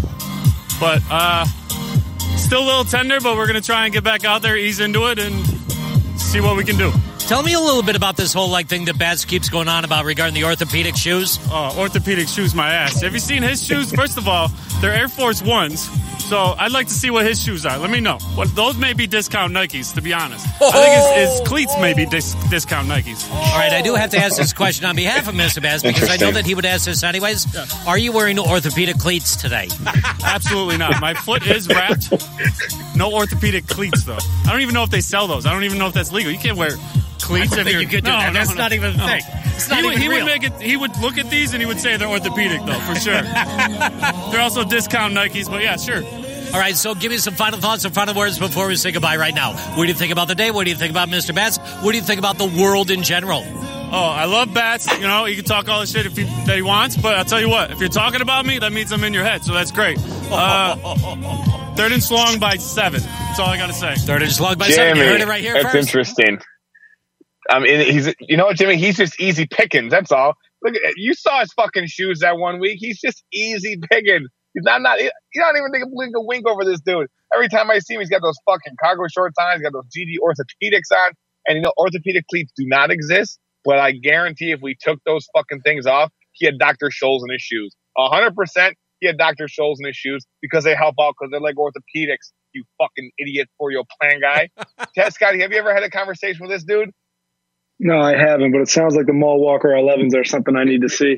Speaker 8: But uh, still a little tender, but we're going to try and get back out there, ease into it, and see what we can do.
Speaker 2: Tell me a little bit about this whole like thing that Bats keeps going on about regarding the orthopedic shoes.
Speaker 8: Oh, orthopedic shoes, my ass. Have you seen his shoes? First of all, they're Air Force Ones. So I'd like to see what his shoes are. Let me know. What those may be discount Nikes, to be honest. I think his, his cleats may be dis- discount Nikes.
Speaker 2: All right, I do have to ask this question on behalf of Mister Bass because I know that he would ask this anyways. Yeah. Are you wearing orthopedic cleats today?
Speaker 8: Absolutely not. My foot is wrapped. No orthopedic cleats, though. I don't even know if they sell those. I don't even know if that's legal. You can't wear cleats.
Speaker 2: I don't think you could do
Speaker 8: no,
Speaker 2: that.
Speaker 8: No,
Speaker 2: That's
Speaker 8: no,
Speaker 2: not even a
Speaker 8: no.
Speaker 2: thing. It's not
Speaker 8: he
Speaker 2: even
Speaker 8: would, he
Speaker 2: real.
Speaker 8: would make it. He would look at these and he would say they're orthopedic, though, for sure. They're also discount Nikes, but yeah, sure.
Speaker 2: All right, so give me some final thoughts and final words before we say goodbye right now. What do you think about the day? What do you think about Mister Bats? What do you think about the world in general?
Speaker 8: Oh, I love Bats. You know, he can talk all the shit if he, that he wants, but I'll tell you what, if you're talking about me, that means I'm in your head, so that's great. Uh, third and long by seven. That's all I got to say.
Speaker 2: Third and long by
Speaker 3: Jimmy,
Speaker 2: seven. You heard it right here
Speaker 3: that's
Speaker 2: first.
Speaker 3: Interesting. I mean, he's you know what, Jimmy? He's just easy pickings. That's all. Look, at you saw his fucking shoes that one week. He's just easy pickings. He's not not. You don't even think blink a wink over this dude. Every time I see him, he's got those fucking cargo shorts on. He's got those G D orthopedics on. And you know, orthopedic cleats do not exist. But I guarantee, if we took those fucking things off, he had Doctor Scholl's in his shoes. A hundred percent, he had Doctor Scholl's in his shoes because they help out because they're like orthopedics. You fucking idiot for your plan guy. Ted Scotty, have you ever had a conversation with this dude?
Speaker 4: No, I haven't, but it sounds like the Mall Walker elevens are something I need to see.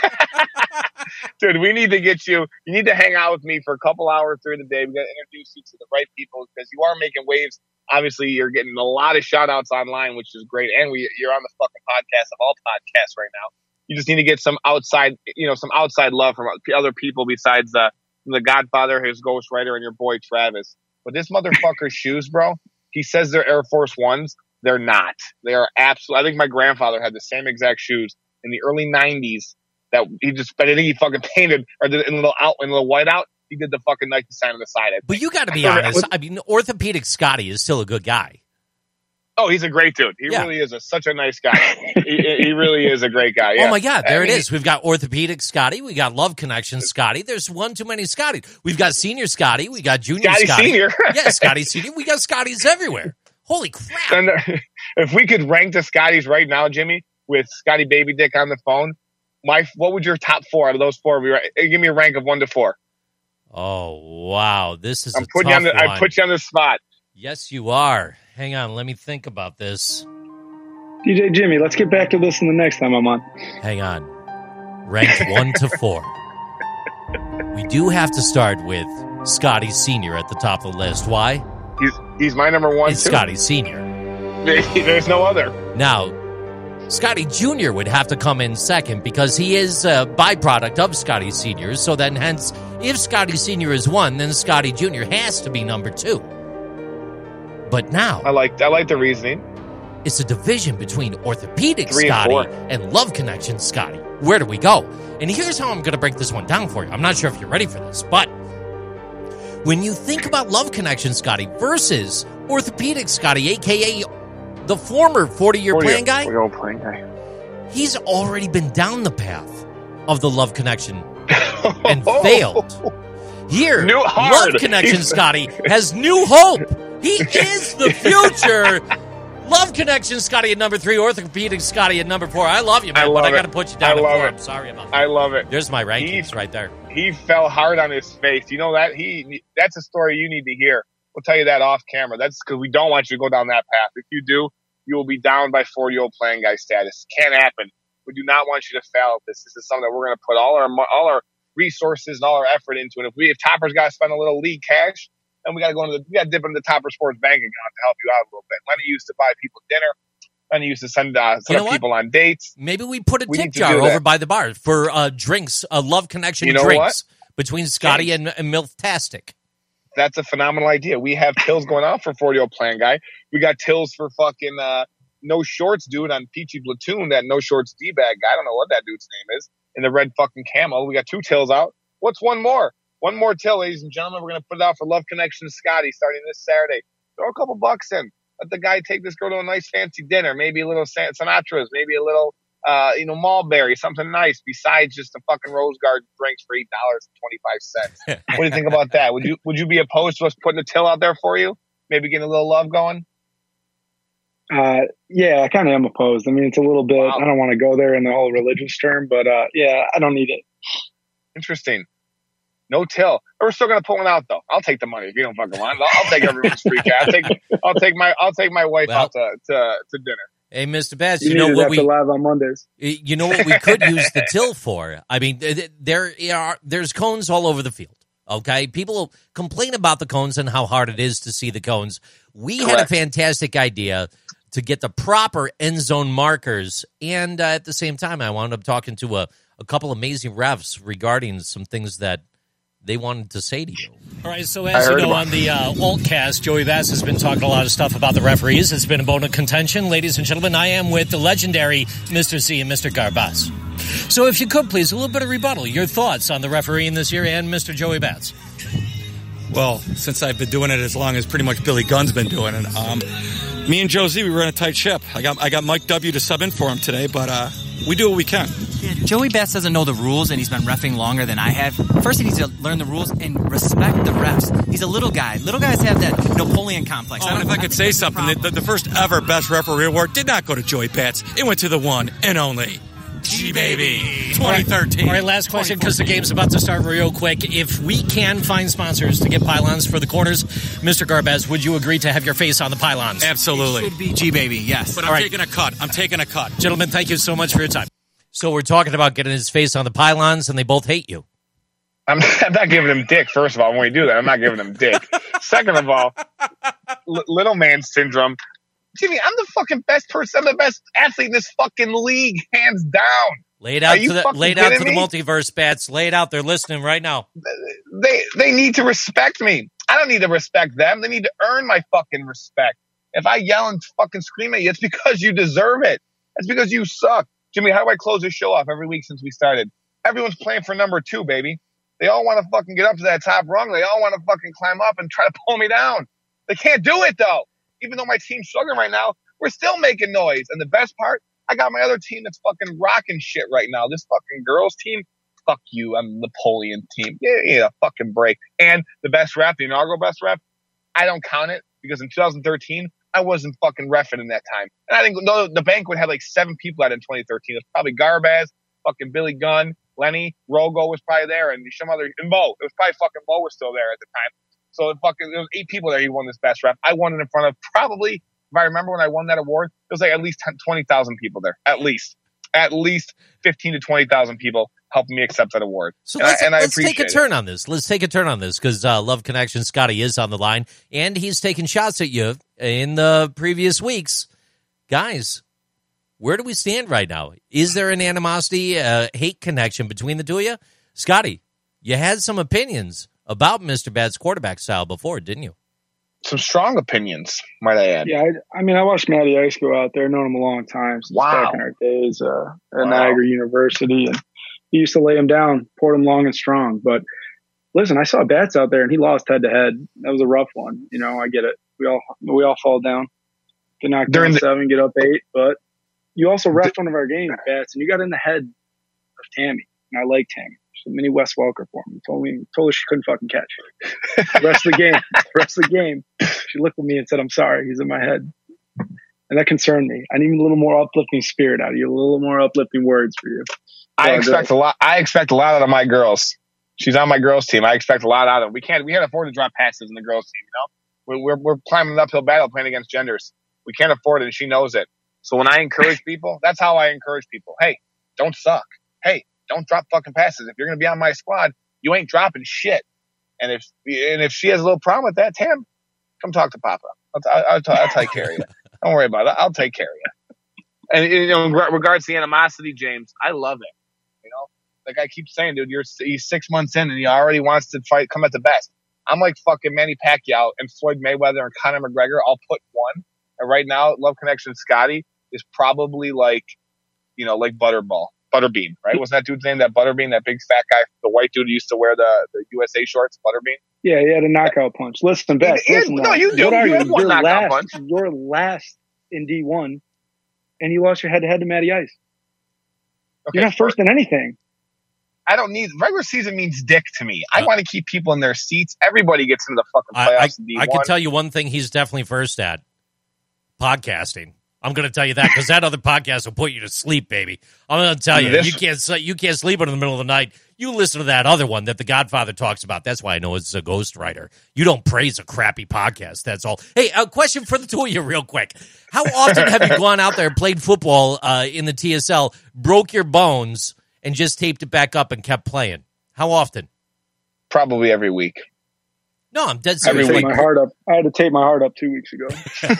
Speaker 3: Dude, we need to get you. You need to hang out with me for a couple hours through the day. We got to introduce you to the right people because you are making waves. Obviously, you're getting a lot of shout outs online, which is great. And we, you're on the fucking podcast of all podcasts right now. You just need to get some outside, you know, some outside love from other people besides the, the Godfather, his ghostwriter, and your boy Travis. But this motherfucker's shoes, bro, he says they're Air Force Ones. They're not. They are absolutely. I think my grandfather had the same exact shoes in the early nineties that he just, but I think he fucking painted or did in a little out in a little white out. He did the fucking Nike sign on the side.
Speaker 2: But you got to be honest. I mean, Orthopedic Scotty is still a good guy.
Speaker 3: Oh, he's a great dude. He yeah. really is a, such a nice guy. he, he really is a great guy. Yeah.
Speaker 2: Oh my God, there I mean, it is. We've got Orthopedic Scotty. We got Love Connection Scotty. There's one too many Scotty. We've got Senior Scotty. We got Junior
Speaker 3: Scotty.
Speaker 2: Scotty.
Speaker 3: Senior.
Speaker 2: Yeah, Scotty Senior. We got Scotties everywhere. Holy crap.
Speaker 3: And, uh, if we could rank the Scotties right now, Jimmy, with Scotty Baby Dick on the phone, my what would your top four out of those four be? Give me a rank of one to four.
Speaker 2: Oh, wow. This is
Speaker 3: I'm
Speaker 2: a
Speaker 3: putting
Speaker 2: tough
Speaker 3: you on the,
Speaker 2: one.
Speaker 3: I put you on the spot.
Speaker 2: Yes, you are. Hang on. Let me think about this.
Speaker 4: D J Jimmy, let's get back to this in the next time I'm on.
Speaker 2: Hang on. Ranked one to four. We do have to start with Scotty Senior at the top of the list. Why?
Speaker 3: He's he's my number one,
Speaker 2: it's
Speaker 3: too.
Speaker 2: Scotty Senior
Speaker 3: There's no other.
Speaker 2: Now, Scotty Junior would have to come in second because he is a byproduct of Scotty Senior So then, hence, if Scotty Senior is one, then Scotty Junior has to be number two. But now,
Speaker 3: I like I like the reasoning.
Speaker 2: It's a division between Orthopedic
Speaker 3: Three
Speaker 2: Scotty
Speaker 3: and,
Speaker 2: and Love Connection Scotty. Where do we go? And here's how I'm going to break this one down for you. I'm not sure if you're ready for this, but when you think about Love Connection Scotty versus Orthopedic Scotty, a k a the former forty-year plan guy,
Speaker 3: forty-year plan guy,
Speaker 2: he's already been down the path of the Love Connection and failed. Here,
Speaker 3: new hard.
Speaker 2: Love Connection Scotty has new hope. He is the future. Love Connection Scotty at number three, Orthopedic Scotty at number four. I love you, man,
Speaker 3: I
Speaker 2: but I
Speaker 3: it.
Speaker 2: got to put you down
Speaker 3: I
Speaker 2: at
Speaker 3: love
Speaker 2: four.
Speaker 3: it.
Speaker 2: I'm sorry about that.
Speaker 3: I love it.
Speaker 2: There's my rankings
Speaker 3: he,
Speaker 2: right there.
Speaker 3: He fell hard on his face. You know that? He That's a story you need to hear. We'll tell you that off camera. That's because we don't want you to go down that path. If you do, you will be down by forty-year-old playing guy status. Can't happen. We do not want you to fail at this. This is something that we're going to put all our all our resources and all our effort into. And if we if Topper's got to spend a little league cash, then we got to go into the we got to dip into the Topper Sports bank account to help you out a little bit. Lenny used to buy people dinner. Lenny used to send uh, send
Speaker 2: you know
Speaker 3: people on dates.
Speaker 2: Maybe we put a
Speaker 3: we
Speaker 2: tip jar over by the bar for uh, drinks, uh, Love Connection
Speaker 3: you know
Speaker 2: drinks
Speaker 3: what?
Speaker 2: between Scotty and, and Milftastic.
Speaker 3: That's a phenomenal idea. We have tills going on for forty-year-old plan guy. We got tills for fucking uh, no shorts dude on Peachy Platoon, that no shorts D-bag guy. I don't know what that dude's name is. In the red fucking camo. We got two tills out. What's one more? One more till, ladies and gentlemen. We're going to put it out for Love Connection Scotty starting this Saturday. Throw a couple bucks in. Let the guy take this girl to a nice fancy dinner. Maybe a little Sinatra's. Maybe a little, uh, you know, Mulberry. Something nice besides just the fucking Rose Garden drinks for eight dollars and twenty-five cents. What do you think about that? Would you Would you be opposed to us putting a till out there for you? Maybe getting a little love going?
Speaker 4: Uh, yeah, I kind of am opposed. I mean, it's a little bit,
Speaker 3: Wow.
Speaker 4: I don't want to go there in the whole religious term, but uh, yeah, I don't need it.
Speaker 3: Interesting. No till. We're still gonna put one out though. I'll take the money if you don't fucking want. I'll, I'll take everyone's free cash. I'll take. I'll take my. I'll take my wife
Speaker 2: Well,
Speaker 3: out to, to to dinner.
Speaker 2: Hey, Mister Bass,
Speaker 4: You,
Speaker 2: you know
Speaker 4: needed
Speaker 2: what
Speaker 4: that
Speaker 2: we
Speaker 4: to live on Mondays.
Speaker 2: you know what we could use the till for? I mean, there are there's cones all over the field. Okay, people complain about the cones and how hard it is to see the cones. We
Speaker 3: Correct.
Speaker 2: had a fantastic idea to get the proper end zone markers, and uh, at the same time, I wound up talking to a, a couple amazing refs regarding some things that they wanted to say to you.
Speaker 9: All right, so as you know, on the uh, Altcast, Joey Bass has been talking a lot of stuff about the referees. It's been a bone of contention. Ladies and gentlemen, I am with the legendary Mister Z and Mister Garbaz. So if you could, please, a little bit of rebuttal. Your thoughts on the refereeing this year and Mister Joey Bass.
Speaker 10: Well, since I've been doing it as long as pretty much Billy Gunn's been doing it, um, me and Joe Z, we were in a tight ship. I got I got Mike W. to sub in for him today, but uh, we do what we can.
Speaker 11: Yeah, Joey Bats doesn't know the rules, and he's been reffing longer than I have. First, he needs to learn the rules and respect the refs. He's a little guy. Little guys have that Napoleon complex.
Speaker 10: Oh, and if I could say something, the, the first ever Best Referee Award did not go to Joey Bats. It went to the one and only G-Baby twenty thirteen.
Speaker 9: All right, last question because the game's about to start real quick. If we can find sponsors to get pylons for the corners, Mister Garbaz, would you agree to have your face on the pylons?
Speaker 10: Absolutely.
Speaker 11: It should be G-Baby, yes.
Speaker 10: But I'm right. taking a cut. I'm taking a cut.
Speaker 9: Gentlemen, thank you so much for your time. So we're talking about getting his face on the pylons, and they both hate you.
Speaker 3: I'm not, I'm not giving him dick, first of all. When we do that, I'm not giving him dick. Second of all, l- little man syndrome. Jimmy, I'm the fucking best person. I'm the best athlete in this fucking league, hands down.
Speaker 2: Lay it out to the lay it out to the multiverse, Bats. Lay it out. They're listening right now.
Speaker 3: They they need to respect me. I don't need to respect them. They need to earn my fucking respect. If I yell and fucking scream at you, it's because you deserve it. It's because you suck. Jimmy, how do I close this show off every week since we started? Everyone's playing for number two, baby. They all want to fucking get up to that top rung. They all want to fucking climb up and try to pull me down. They can't do it, though. Even though my team's struggling right now, we're still making noise. And the best part, I got my other team that's fucking rocking shit right now. This fucking girls team, fuck you. I'm the Napoleon team. Yeah, yeah, fucking break. And the best ref, the inaugural best ref, I don't count it because in two thousand thirteen, I wasn't fucking reffing in that time. And I think no, the banquet had like seven people out in twenty thirteen. It was probably Garbaz, fucking Billy Gunn, Lenny, Rogo was probably there, and some other, and Mo. It was probably fucking Mo was still there at the time. So it fucking, there was eight people there. He won this best ref. I won it in front of probably, if I remember when I won that award, it was like at least ten, twenty thousand people there. At least. At least fifteen to twenty thousand people helping me accept that award.
Speaker 2: So
Speaker 3: and
Speaker 2: let's,
Speaker 3: I, and
Speaker 2: let's
Speaker 3: I
Speaker 2: take a
Speaker 3: it.
Speaker 2: turn on this. Let's take a turn on this because uh, Love Connection Scotty is on the line, and he's taken shots at you in the previous weeks. Guys, where do we stand right now? Is there an animosity, uh, hate connection between the two of you? Scotty, you had some opinions about Mister Bad's quarterback style before, didn't you?
Speaker 3: Some strong opinions, might I add.
Speaker 4: Yeah, I, I mean, I watched Matty Ice go out there, known him a long time, since
Speaker 3: wow.
Speaker 4: back in our days uh, at
Speaker 3: wow.
Speaker 4: Niagara University, and he used to lay him down, poured him long and strong. But listen, I saw Bats out there, and he lost head to head. That was a rough one. You know, I get it. We all we all fall down, get knocked down the, seven, get up eight. But you also refed one of our games, Bats, and you got in the head of Tammy, and I like Tammy. She's a mini Wes Welker for me. Told me, told her she couldn't fucking catch. The rest of the game, the rest of the game, she looked at me and said, "I'm sorry." He's in my head, and that concerned me. I need a little more uplifting spirit out of you, a little more uplifting words for you.
Speaker 3: I expect a lot. I expect a lot out of my girls. She's on my girls team. I expect a lot out of them. We can't. We can't afford to drop passes in the girls team. You know, we're we're, we're climbing an uphill battle playing against genders. We can't afford it, and she knows it. So when I encourage people, that's how I encourage people. Hey, don't suck. Hey, don't drop fucking passes. If you're going to be on my squad, you ain't dropping shit. And if and if she has a little problem with that, Tam, come talk to Papa. I'll, I'll, I'll, I'll take care of you. Don't worry about it. I'll take care of you. And you know, in regards to the animosity, James, I love it. You know, like I keep saying, dude, you're he's six months in and he already wants to fight, come at the best. I'm like fucking Manny Pacquiao and Floyd Mayweather and Conor McGregor all put one. And right now, Love Connection Scotty is probably like, you know, like Butterball. Butterbean, right? Wasn't that dude's name, that Butterbean, that big fat guy, the white dude who used to wear the, the U S A shorts, Butterbean?
Speaker 4: Yeah, he had a knockout punch. Listen, Beth,
Speaker 3: yeah,
Speaker 4: listen,
Speaker 3: no, you do.
Speaker 4: What are
Speaker 3: you
Speaker 4: you?
Speaker 3: have one
Speaker 4: you're
Speaker 3: knockout
Speaker 4: last,
Speaker 3: punch.
Speaker 4: You're last in D one, and you lost your head-to-head to Matty Ice. Okay, you're not first in anything.
Speaker 3: I don't need – regular season means dick to me. I uh, want to keep people in their seats. Everybody gets into the fucking playoffs
Speaker 2: I, I,
Speaker 3: in D one.
Speaker 2: I can tell you one thing he's definitely first at, podcasting. I'm going to tell you that because that other podcast will put you to sleep, baby. I'm going to tell you, this, you can't you can't sleep in the middle of the night. You listen to that other one that The Godfather talks about. That's why I know it's a ghostwriter. You don't praise a crappy podcast. That's all. Hey, a question for the two of you real quick. How often have you gone out there and played football uh, in the T S L, broke your bones, and just taped it back up and kept playing? How often?
Speaker 3: Probably every week.
Speaker 2: No, I'm dead serious.
Speaker 4: I had, to my heart up. I had to tape my heart up two weeks ago.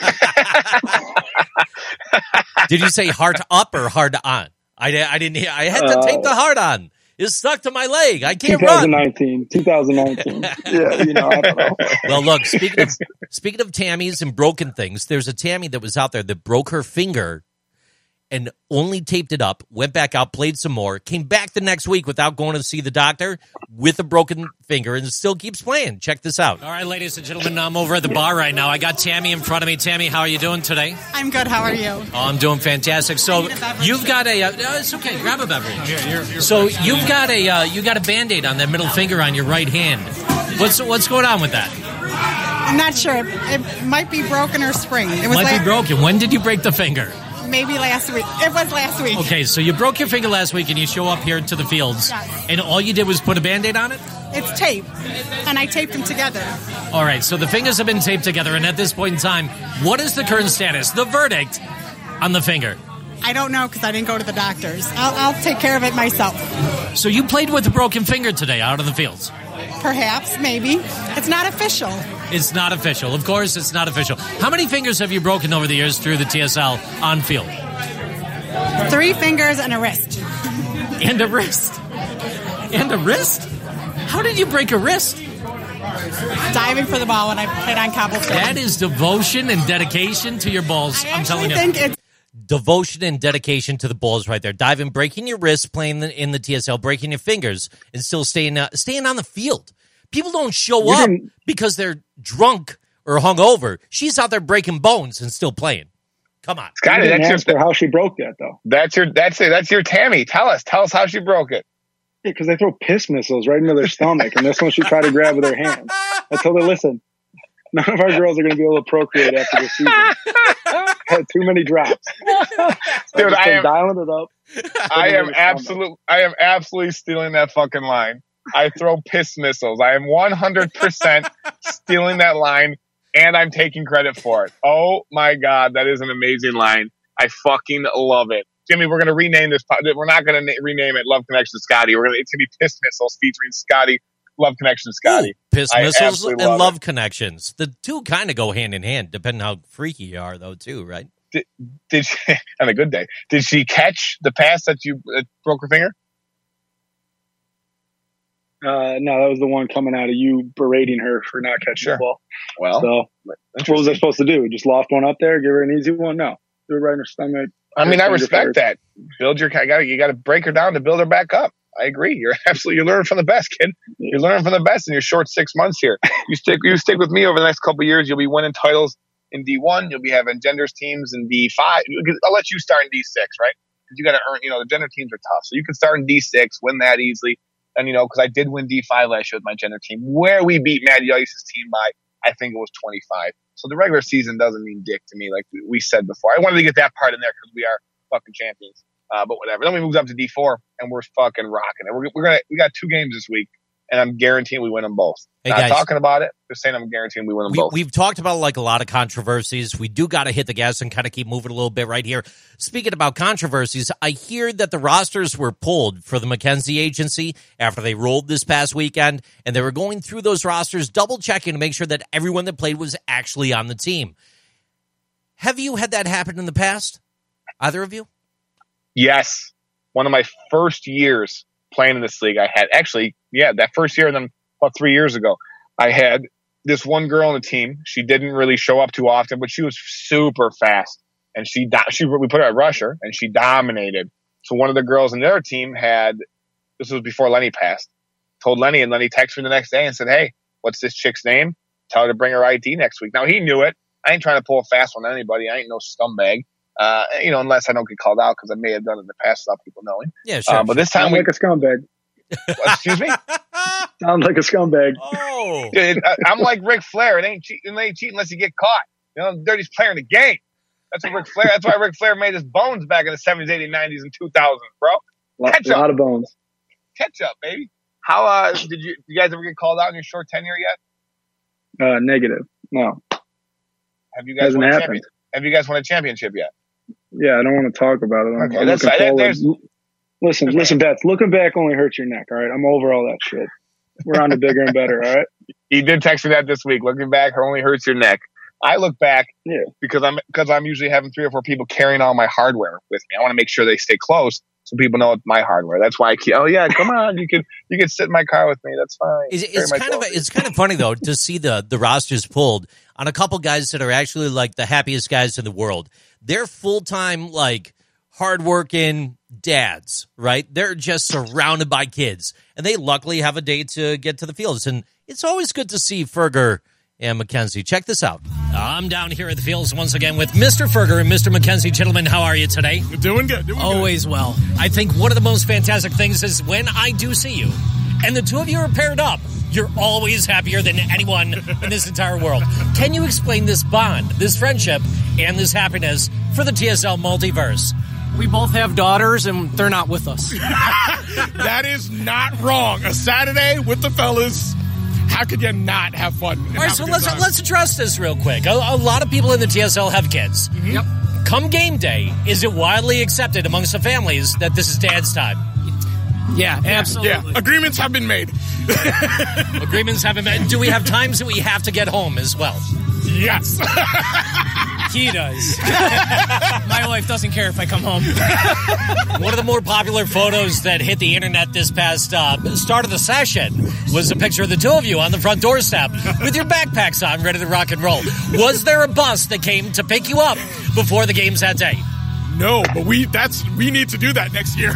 Speaker 2: Did you say heart up or hard on? I, I didn't hear. I had to tape the heart on. It's stuck to my leg. I can't
Speaker 4: twenty nineteen, run. twenty nineteen. Yeah, you know, I don't know.
Speaker 2: Well, look, speaking of, speaking of Tammys and broken things, there's a Tammy that was out there that broke her finger and only taped it up, went back out, played some more, came back the next week without going to see the doctor with a broken finger, and still keeps playing. Check this out. All right, ladies and gentlemen, I'm over at the bar right now. I got Tammy in front of me. Tammy, how are you doing today?
Speaker 12: I'm good. How are you?
Speaker 2: Oh, I'm doing fantastic. So you've got a, uh, no, it's okay, grab a beverage. Yeah, you're, you're so you've got a, uh, you got a Band-Aid on that middle finger on your right hand. What's, what's going on with that?
Speaker 12: I'm not sure. It, it might be broken or sprained. It was
Speaker 2: might
Speaker 12: la-
Speaker 2: be broken. When did you break the finger?
Speaker 12: Maybe last week. It was last week.
Speaker 2: Okay, so you broke your finger last week and you show up here to the fields,
Speaker 12: yes.
Speaker 2: and all you did was put a Band-Aid on it?
Speaker 12: It's tape, and I taped them together.
Speaker 2: All right, so the fingers have been taped together, and at this point in time, what is the current status, the verdict on the finger?
Speaker 12: I don't know because I didn't go to the doctors. I'll, I'll take care of it myself.
Speaker 2: So you played with a broken finger today out of the fields?
Speaker 12: Perhaps, maybe. It's not official.
Speaker 2: It's not official. Of course, it's not official. How many fingers have you broken over the years through the T S L on field?
Speaker 12: Three fingers and a wrist.
Speaker 2: And a wrist? And a wrist? How did you break a wrist?
Speaker 12: Diving for the ball when I played on cobblestone.
Speaker 2: That is devotion and dedication to your balls.
Speaker 12: I
Speaker 2: I'm telling you.
Speaker 12: think it's
Speaker 2: Devotion and dedication to the balls right there. Diving, breaking your wrist, playing the, in the T S L, breaking your fingers, and still staying uh, staying on the field. People don't show
Speaker 4: You
Speaker 2: up
Speaker 4: didn't-
Speaker 2: because they're drunk or hungover. She's out there breaking bones and still playing. Come on.
Speaker 3: Scotty,
Speaker 4: You didn't
Speaker 3: that's
Speaker 4: ask
Speaker 3: your,
Speaker 4: her how she broke that, though.
Speaker 3: that's your, that's it. That's your Tammy. Tell us, tell us how she broke it.
Speaker 4: Because they throw piss missiles right into their stomach, and this one she tried to grab with her hands. I told her, listen, none of our girls are going to be able to procreate after the season. Had too many drops.
Speaker 3: Dude,
Speaker 4: just
Speaker 3: I
Speaker 4: been
Speaker 3: am-
Speaker 4: dialing it up.
Speaker 3: I am
Speaker 4: Stomach.
Speaker 3: absolute. I am absolutely stealing that fucking line. I throw piss missiles. I am one hundred percent stealing that line, and I'm taking credit for it. Oh my god, that is an amazing line. I fucking love it, Jimmy. We're gonna rename this. po- We're not gonna na- rename it Love Connection Scotty. We're gonna. It's gonna be Piss Missiles featuring Scotty. Love Connection Scotty.
Speaker 2: Ooh, piss
Speaker 3: I
Speaker 2: missiles
Speaker 3: absolutely
Speaker 2: and
Speaker 3: love
Speaker 2: love
Speaker 3: it.
Speaker 2: connections. The two kind of go hand in hand, depending how freaky you are, though, too, right?
Speaker 3: Did, did she, on a good day, did she catch the pass that you uh, broke her finger?
Speaker 4: Uh, no, that was the one coming out of you berating her for not catching
Speaker 3: Sure.
Speaker 4: the ball.
Speaker 3: Well,
Speaker 4: So, what was I supposed to do? Just loft one up there, give her an easy one? No, do it right in her stomach.
Speaker 3: I mean, I
Speaker 4: Finger
Speaker 3: respect
Speaker 4: first.
Speaker 3: that. Build your, you got to, you got to break her down to build her back up. I agree. You're absolutely, you're learning from the best, kid. You're learning from the best in your short six months here. You stick, you stick with me over the next couple of years. You'll be winning titles in D one. You'll be having genders teams in D five. I'll let you start in D six, right? Because you got to earn, you know, the gender teams are tough. So you can start in D six, win that easily. And, you know, because I did win D five last year with my gender team, where we beat Maddie Ice's team by, I think it was twenty-five. So the regular season doesn't mean dick to me, like we, we said before. I wanted to get that part in there because we are fucking champions. Uh, but whatever. Then we moved up to D four, and we're fucking rocking it. We're, we're gonna we got two games this week, and I'm guaranteeing we win them both.
Speaker 2: Hey,
Speaker 3: Not
Speaker 2: guys.
Speaker 3: talking about it, just saying I'm guaranteeing we win them
Speaker 2: We,
Speaker 3: both.
Speaker 2: we've talked about like a lot of controversies. We do got to hit the gas and kind of keep moving a little bit right here. Speaking about controversies, I hear that the rosters were pulled for the McKenzie agency after they rolled this past weekend, and they were going through those rosters, double checking to make sure that everyone that played was actually on the team. Have you had that happen in the past? Either of you?
Speaker 3: Yes. One of my first years playing in this league, I had actually, yeah, that first year, and then about three years ago, I had this one girl on the team. She didn't really show up too often, but she was super fast, and she do- she we put her at rusher, and she dominated. So one of the girls in their team had, this was before Lenny passed, told Lenny, and Lenny texted me the next day and said, "Hey, what's this chick's name? Tell her to bring her I D next week." Now he knew it. I ain't trying to pull a fast one on anybody. I ain't no scumbag. Uh, you know, unless I don't get called out because I may have done it in the past without people knowing.
Speaker 2: Yeah, sure.
Speaker 3: Uh, but this time
Speaker 4: Sound
Speaker 3: we,
Speaker 4: like a scumbag.
Speaker 3: excuse me.
Speaker 4: Sound like a scumbag.
Speaker 2: Oh.
Speaker 3: Dude, I- I'm like Ric Flair. It ain't cheating. It ain't cheating unless you get caught. You know, the dirtiest player in the game. That's what Ric Flair. That's why Ric Flair made his bones back in the seventies, eighties, nineties, and two thousands, bro.
Speaker 4: Lot,
Speaker 3: Catch
Speaker 4: a lot
Speaker 3: up,
Speaker 4: of bones.
Speaker 3: catch up, baby. How uh did you you guys ever get called out in your short tenure yet?
Speaker 4: Uh, negative. No.
Speaker 3: Have you guys
Speaker 4: Hasn't
Speaker 3: won a
Speaker 4: happened.
Speaker 3: champion? Have you guys won a championship yet?
Speaker 4: Yeah, I don't want to talk about it. I'm,
Speaker 3: Okay,
Speaker 4: I'm
Speaker 3: that's
Speaker 4: looking
Speaker 3: fine.
Speaker 4: forward.
Speaker 3: There's-
Speaker 4: listen,
Speaker 3: there's-
Speaker 4: listen, Beth. Looking back only hurts your neck. All right, I'm over all that shit. We're on to bigger and better. All right.
Speaker 3: He did text me that this week. Looking back, only hurts your neck. I look back
Speaker 4: Yeah.
Speaker 3: because I'm because I'm usually having three or four people carrying all my hardware with me. I want to make sure they stay close so people know it's my hardware. That's why I keep. Oh yeah, come on, you can you can sit in my car with me. That's fine.
Speaker 2: It's,
Speaker 3: Carry
Speaker 2: it's
Speaker 3: my
Speaker 2: kind of
Speaker 3: trophy.
Speaker 2: it's kind of funny though to see the the rosters pulled on a couple guys that are actually like the happiest guys in the world. They're full time like hardworking dads, right? They're just surrounded by kids, and they luckily have a day to get to the fields. And it's always good to see Ferger and Mackenzie. Check this out.
Speaker 9: I'm down here at the fields once again with Mister Ferger and Mister Mackenzie. Gentlemen, how are you today?
Speaker 8: Doing good. Doing
Speaker 9: Always
Speaker 8: good.
Speaker 9: well. I think one of the most fantastic things is when I do see you, and the two of you are paired up, you're always happier than anyone in this entire world. Can you explain this bond, this friendship, and this happiness for the T S L multiverse?
Speaker 13: We both have daughters, and they're not with us.
Speaker 6: That is not wrong. A Saturday with the fellas. How could you not have fun?
Speaker 9: All right, so let's let's address this real quick. A, a lot of people in the T S L have kids.
Speaker 13: Mm-hmm. Yep.
Speaker 9: Come game day, is it widely accepted amongst the families that this is dad's time?
Speaker 13: Yeah, absolutely.
Speaker 6: Yeah, agreements have been made.
Speaker 9: Agreements have been made. Do we have times that we have to get home as well?
Speaker 6: Yes.
Speaker 13: He does. My wife doesn't care if I come home.
Speaker 9: One of the more popular photos that hit the internet this past uh, start of the session was a picture of the two of you on the front doorstep with your backpacks on, ready to rock and roll. Was there a bus that came to pick you up before the games that day?
Speaker 6: No, but we that's we need to do that next year.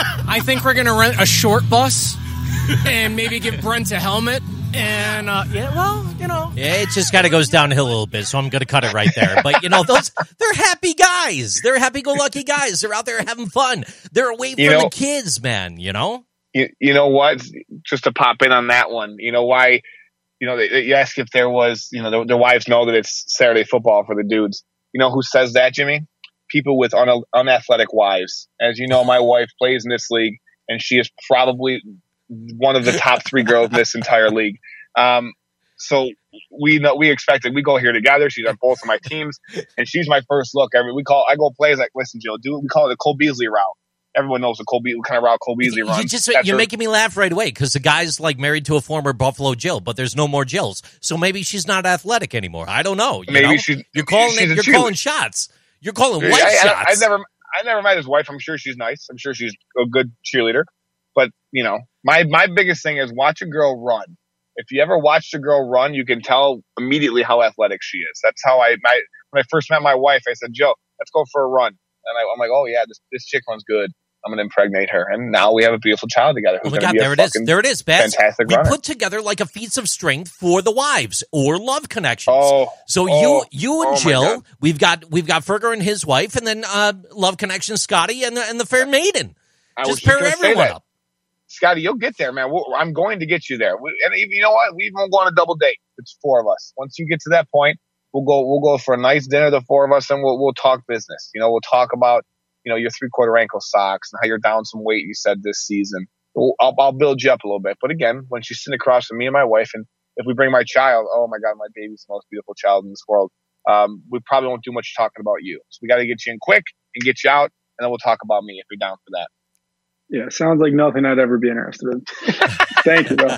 Speaker 13: I think we're going to rent a short bus and maybe give Brent a helmet. And, uh, yeah, well, you know.
Speaker 2: Yeah, it just kind of goes downhill a little bit, so I'm going to cut it right there. But, you know, those they're happy guys. They're happy-go-lucky guys. They're out there having fun. They're away from
Speaker 3: You know-
Speaker 2: the kids, man, you know?
Speaker 3: You, you know what? Just to pop in on that one, you know why? You know, they, they, you ask if there was, you know, their, their wives know that it's Saturday football for the dudes. You know who says that, Jimmy? People with un, unathletic wives. As you know, my wife plays in this league, and she is probably one of the top three girls in this entire league. Um, so we know we expected we go here together. She's on both of my teams, and she's my first look. Every we call I go play like, listen, Jill, do we call it the Cole Beasley route? Everyone knows the Cole Be- what kind of route Cole Beasley runs.
Speaker 2: You just,
Speaker 3: That's
Speaker 2: you're
Speaker 3: her-
Speaker 2: making me laugh right away because the guy's like married to a former Buffalo Jill, but there's no more Jills. So maybe she's not athletic anymore. I don't know. You
Speaker 3: Maybe
Speaker 2: know?
Speaker 3: she's
Speaker 2: you're calling
Speaker 3: she's a
Speaker 2: you're
Speaker 3: cheerleader.
Speaker 2: calling shots. You're calling white
Speaker 3: I,
Speaker 2: shots.
Speaker 3: I, I never I never met his wife. I'm sure she's nice. I'm sure she's a good cheerleader. But you know, my my biggest thing is watch a girl run. If you ever watched a girl run, you can tell immediately how athletic she is. That's how I my when I first met my wife, I said, Joe, let's go for a run. And I, I'm like, oh yeah, this this chick runs good. I'm gonna impregnate her, and now we have a beautiful child together.
Speaker 2: Oh
Speaker 3: Who's
Speaker 2: my
Speaker 3: gonna
Speaker 2: God,
Speaker 3: be a
Speaker 2: there it is.
Speaker 3: fucking
Speaker 2: There it is, Baz.
Speaker 3: fantastic
Speaker 2: We
Speaker 3: runner.
Speaker 2: put together like a feats of strength for the wives or love connections.
Speaker 3: Oh,
Speaker 2: so
Speaker 3: oh,
Speaker 2: you you and
Speaker 3: oh my
Speaker 2: Jill,
Speaker 3: God.
Speaker 2: we've got we've got Ferger and his wife, and then uh, love connection Scotty and the and the fair maiden.
Speaker 3: I was
Speaker 2: Just
Speaker 3: just
Speaker 2: pair
Speaker 3: gonna say
Speaker 2: everyone
Speaker 3: that.
Speaker 2: up.
Speaker 3: Scotty, you'll get there, man. We'll, I'm going to get you there. We, and even, you know what? We even won't go on a double date. It's four of us. Once you get to that point, we'll go. We'll go for a nice dinner, the four of us, and we'll we'll talk business. You know, we'll talk about you know your three quarter ankle socks and how you're down some weight. You said this season. We'll, I'll, I'll build you up a little bit. But again, when she's sitting across from me and my wife, and if we bring my child, oh my God, my baby's the most beautiful child in this world. Um, we probably won't do much talking about you. So we got to get you in quick and get you out, and then we'll talk about me if you're down for that.
Speaker 4: Yeah, sounds like nothing I'd ever be interested in. Thank you, bro.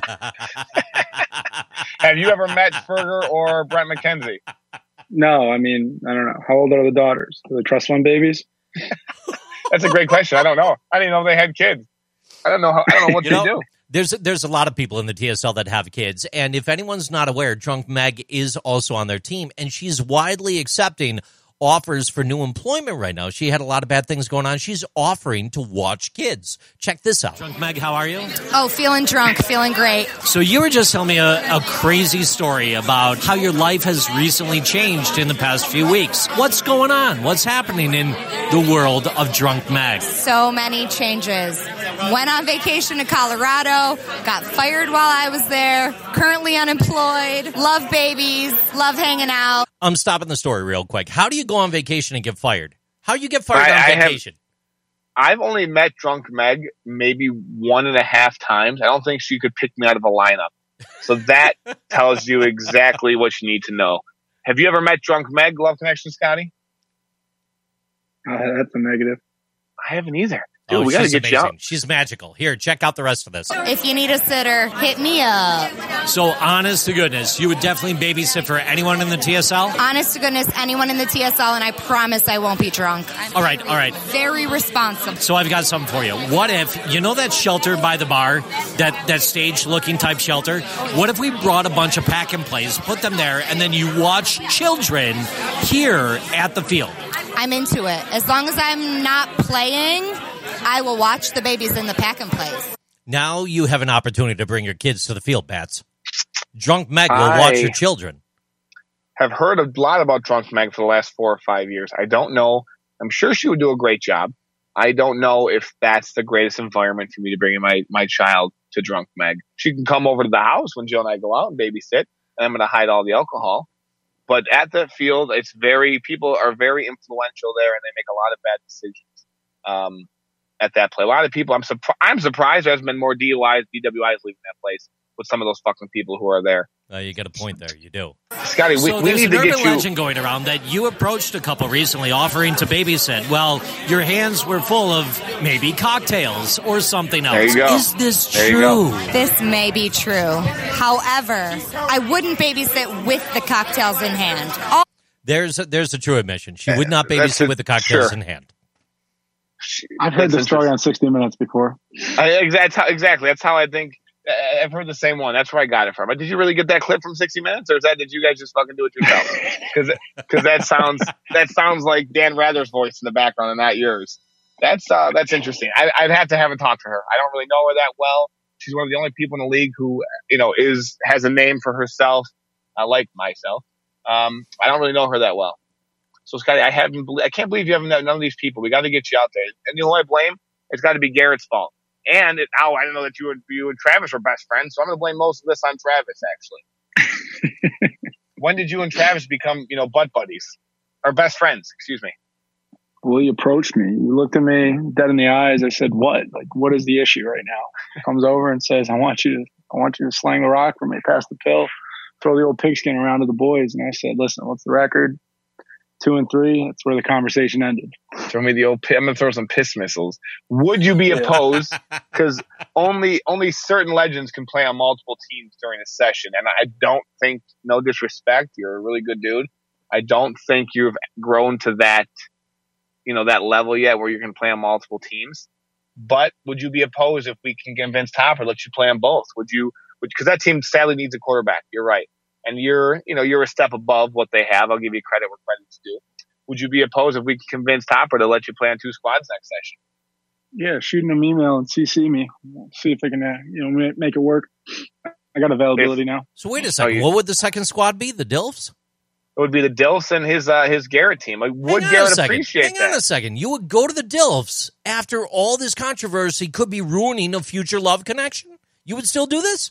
Speaker 3: Have you ever met Ferger or Brent McKenzie?
Speaker 4: No, I mean, I don't know. How old are the daughters? Do they trust fund babies?
Speaker 3: That's a great question. I don't know. I didn't know they had kids. I don't know how. I don't know what
Speaker 2: You
Speaker 3: they
Speaker 2: know,
Speaker 3: do.
Speaker 2: There's there's a lot of people in the T S L that have kids, and if anyone's not aware, Drunk Meg is also on their team, and she's widely accepting offers for new employment right now. She had a lot of bad things going on. She's offering to watch kids. Check this out.
Speaker 9: Drunk Meg, how are you?
Speaker 14: Oh, feeling drunk, feeling great.
Speaker 9: So you were just telling me a, a crazy story about how your life has recently changed in the past few weeks. What's going on? What's happening in the world of Drunk Meg?
Speaker 14: So many changes. Went on vacation to Colorado, got fired while I was there, currently unemployed, love babies, love hanging out.
Speaker 2: I'm stopping the story real quick. How do you go on vacation and get fired? How do you get fired
Speaker 3: I-
Speaker 2: on
Speaker 3: I have-
Speaker 2: vacation?
Speaker 3: I've only met Drunk Meg maybe one and a half times. I don't think she could pick me out of a lineup. So that tells you exactly what you need to know. Have you ever met Drunk Meg, Love Connection, Scotty?
Speaker 4: Uh, that's a negative.
Speaker 3: I haven't either. Dude,
Speaker 2: Oh,
Speaker 3: we got to
Speaker 2: she's
Speaker 3: get you
Speaker 2: amazing.
Speaker 3: out.
Speaker 2: She's magical. Here, check out the rest of this.
Speaker 14: If you need a sitter, hit me up.
Speaker 9: So honest to goodness, you would definitely babysit for anyone in the T S L?
Speaker 14: Honest to goodness, anyone in the T S L, and I promise I won't be drunk. I'm
Speaker 9: All right, all right.
Speaker 14: very responsible.
Speaker 9: So I've got something for you. What if, you know that shelter by the bar, that, that stage-looking type shelter? What if we brought a bunch of pack and plays, put them there, and then you watch children here at the field?
Speaker 14: I'm into it. As long as I'm not playing, I will watch the babies in the pack and plays.
Speaker 2: Now you have an opportunity to bring your kids to the field, Bats. Drunk Meg will
Speaker 3: I
Speaker 2: watch your children.
Speaker 3: Have heard a lot about Drunk Meg for the last four or five years. I don't know. I'm sure she would do a great job. I don't know if that's the greatest environment for me to bring in my, my child to Drunk Meg. She can come over to the house when Jill and I go out and babysit, and I'm going to hide all the alcohol. But at the field, it's very, people are very influential there, and they make a lot of bad decisions um, at that play. A lot of people, I'm, surpri- I'm surprised there hasn't been more D U Is, D W Is leaving that place with some of those fucking people who are there.
Speaker 2: Uh, you got a point there. You do.
Speaker 3: Scotty, we,
Speaker 2: so
Speaker 3: we
Speaker 2: there's
Speaker 3: need
Speaker 2: an
Speaker 3: to
Speaker 2: urban
Speaker 3: get you.
Speaker 2: legend going around that you approached a couple recently offering to babysit. Well, your hands were full of maybe cocktails or something else.
Speaker 3: There you go.
Speaker 2: Is this
Speaker 3: There you
Speaker 2: true?
Speaker 3: go.
Speaker 14: This may be true. However, I wouldn't babysit with the cocktails in hand. All-
Speaker 2: There's a, there's a true admission. She would not
Speaker 3: That's
Speaker 2: babysit
Speaker 3: a-
Speaker 2: with the cocktails
Speaker 3: sure.
Speaker 2: in hand.
Speaker 4: I've heard
Speaker 3: That's
Speaker 4: this story on sixty minutes before.
Speaker 3: I, exactly, exactly. That's how I think. I- I've heard the same one. That's where I got it from. But did you really get that clip from sixty minutes, or is that did you guys just fucking do it yourself? Because because that sounds that sounds like Dan Rather's voice in the background and not yours. That's uh, that's interesting. I, I'd have to have a talk to her. I don't really know her that well. She's one of the only people in the league who you know is has a name for herself, uh, like myself. Um, I don't really know her that well. So Scotty, I haven't. I can't believe you haven't met none of these people. We got to get you out there. And you know what I blame? It's got to be Garrett's fault. And it, oh, I didn't know that you and you and Travis were best friends, so I'm going to blame most of this on Travis. Actually, when did you and Travis become, you know, butt buddies or best friends? Excuse me.
Speaker 4: Well, he approached me. He looked at me dead in the eyes. I said, "What? Like, what is the issue right now?" Comes over and says, "I want you to, I want you to slang the rock for me, pass the pill, throw the old pigskin around to the boys." And I said, "Listen, what's the record? Two and three." That's where the conversation ended.
Speaker 3: Throw me the old. I'm gonna throw some piss missiles. Would you be opposed? Because only only certain legends can play on multiple teams during a session, and I don't think. No disrespect, you're a really good dude. I don't think you've grown to that, you know, that level yet where you can play on multiple teams. But would you be opposed if we can convince Topper let you play on both? Would you? Because that team sadly needs a quarterback. You're right. And you're, you know, you're a step above what they have. I'll give you credit where credit's due. Would you be opposed if we could convince Topper to let you play on two squads next session?
Speaker 4: Yeah, shoot him an email and C C me. See if I can, uh, you know, make it work. I got availability
Speaker 3: If,
Speaker 4: now.
Speaker 2: So wait a second.
Speaker 3: Oh, you,
Speaker 2: what would the second squad be? The Dilfs?
Speaker 3: It would be the Dilfs and his uh, his Garrett team. Like, would Garrett appreciate
Speaker 2: Hang
Speaker 3: that?
Speaker 2: on a second. You would go to the Dilfs after all this controversy could be ruining a future love connection? You would still do this?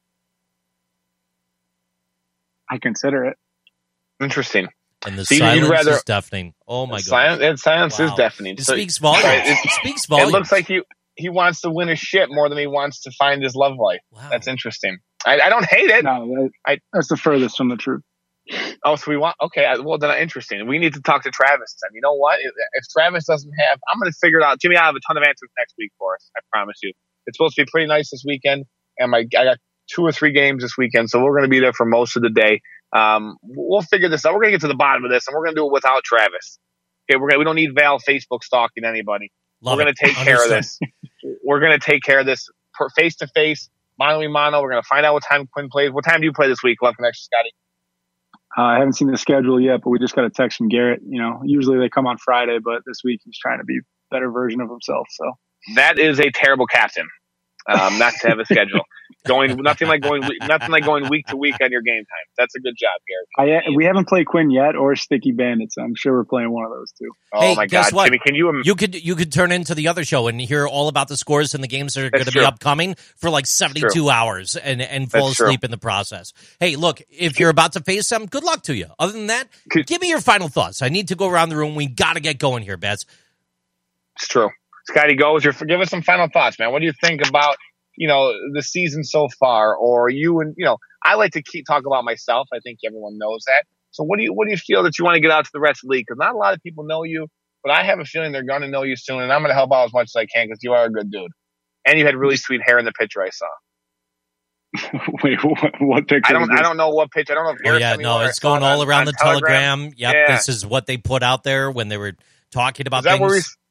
Speaker 4: I consider it.
Speaker 3: Interesting.
Speaker 2: And the
Speaker 3: So you'd
Speaker 2: silence
Speaker 3: rather-
Speaker 2: is deafening. Oh my god!
Speaker 3: Silence, and silence
Speaker 2: Wow.
Speaker 3: is deafening.
Speaker 2: It
Speaker 3: So-
Speaker 2: speaks volumes.
Speaker 3: Right, it,
Speaker 2: It speaks volumes.
Speaker 3: It looks like he he wants to win his ship more than he wants to find his love life.
Speaker 2: Wow.
Speaker 3: That's interesting. I, I don't hate it.
Speaker 4: No, that,
Speaker 3: I,
Speaker 4: that's the furthest from the truth.
Speaker 3: Oh, so we want okay. I- Well, then interesting. We need to talk to Travis. Then you know what? If, if Travis doesn't have, I'm going to figure it out. Jimmy, I have a ton of answers next week for us. I promise you. It's supposed to be pretty nice this weekend, and my I got two or three games this weekend, so we're going to be there for most of the day. Um, we'll figure this out. We're going to get to the bottom of this, and we're going to do it without Travis. Okay, we're gonna, we don't need Val Facebook stalking anybody.
Speaker 2: Love
Speaker 3: we're going
Speaker 2: it.
Speaker 3: to take care of
Speaker 2: Understood.
Speaker 3: this. We're going to take care of this face to face, mano a mano. We're going to find out what time Quinn plays. What time do you play this week, Love Connection, Scotty?
Speaker 4: Uh, I haven't seen the schedule yet, but we just got a text from Garrett. You know, usually they come on Friday, but this week he's trying to be a better version of himself. So
Speaker 3: That is a terrible captain. Um, not to have a schedule. Going nothing like going nothing like going week to week on your game time. That's a good job, Garrett.
Speaker 4: I, we haven't played Quinn yet or Sticky Bandits. I'm sure we're playing one of those two.
Speaker 3: Oh
Speaker 2: Hey,
Speaker 3: my
Speaker 2: guess
Speaker 3: God,
Speaker 2: what?
Speaker 3: Jimmy! Can you? Im-
Speaker 2: You could you could turn into the other show and hear all about the scores and the games that are going to be
Speaker 3: true.
Speaker 2: upcoming for like seventy-two
Speaker 3: true.
Speaker 2: hours and, and fall
Speaker 3: That's true.
Speaker 2: asleep in the process. Hey, look, if you're about to face them, good luck to you. Other than that, give me your final thoughts. I need to go around the room. We got to get going here, Bets.
Speaker 3: It's true. Scotty goes. Your give us some final thoughts, man. What do you think about you know the season so far, or you and you know? I like to keep talk about myself. I think everyone knows that. So what do you what do you feel that you want to get out to the rest of the league? Because not a lot of people know you, but I have a feeling they're going to know you soon, and I'm going to help out as much as I can because you are a good dude, and you had really sweet hair in the picture I saw.
Speaker 4: Wait, what, what picture?
Speaker 3: I don't.
Speaker 4: is this?
Speaker 3: I don't know what pitch. I don't know if
Speaker 2: Oh,
Speaker 3: Garrett
Speaker 2: yeah,
Speaker 3: sent me
Speaker 2: no,
Speaker 3: one or
Speaker 2: it's
Speaker 3: I saw
Speaker 2: going
Speaker 3: it
Speaker 2: all
Speaker 3: on-
Speaker 2: around
Speaker 3: on
Speaker 2: the Telegram. Yep,
Speaker 3: Yeah.
Speaker 2: this is what they put out there when they were talking about
Speaker 3: Is that
Speaker 2: things.
Speaker 3: where we?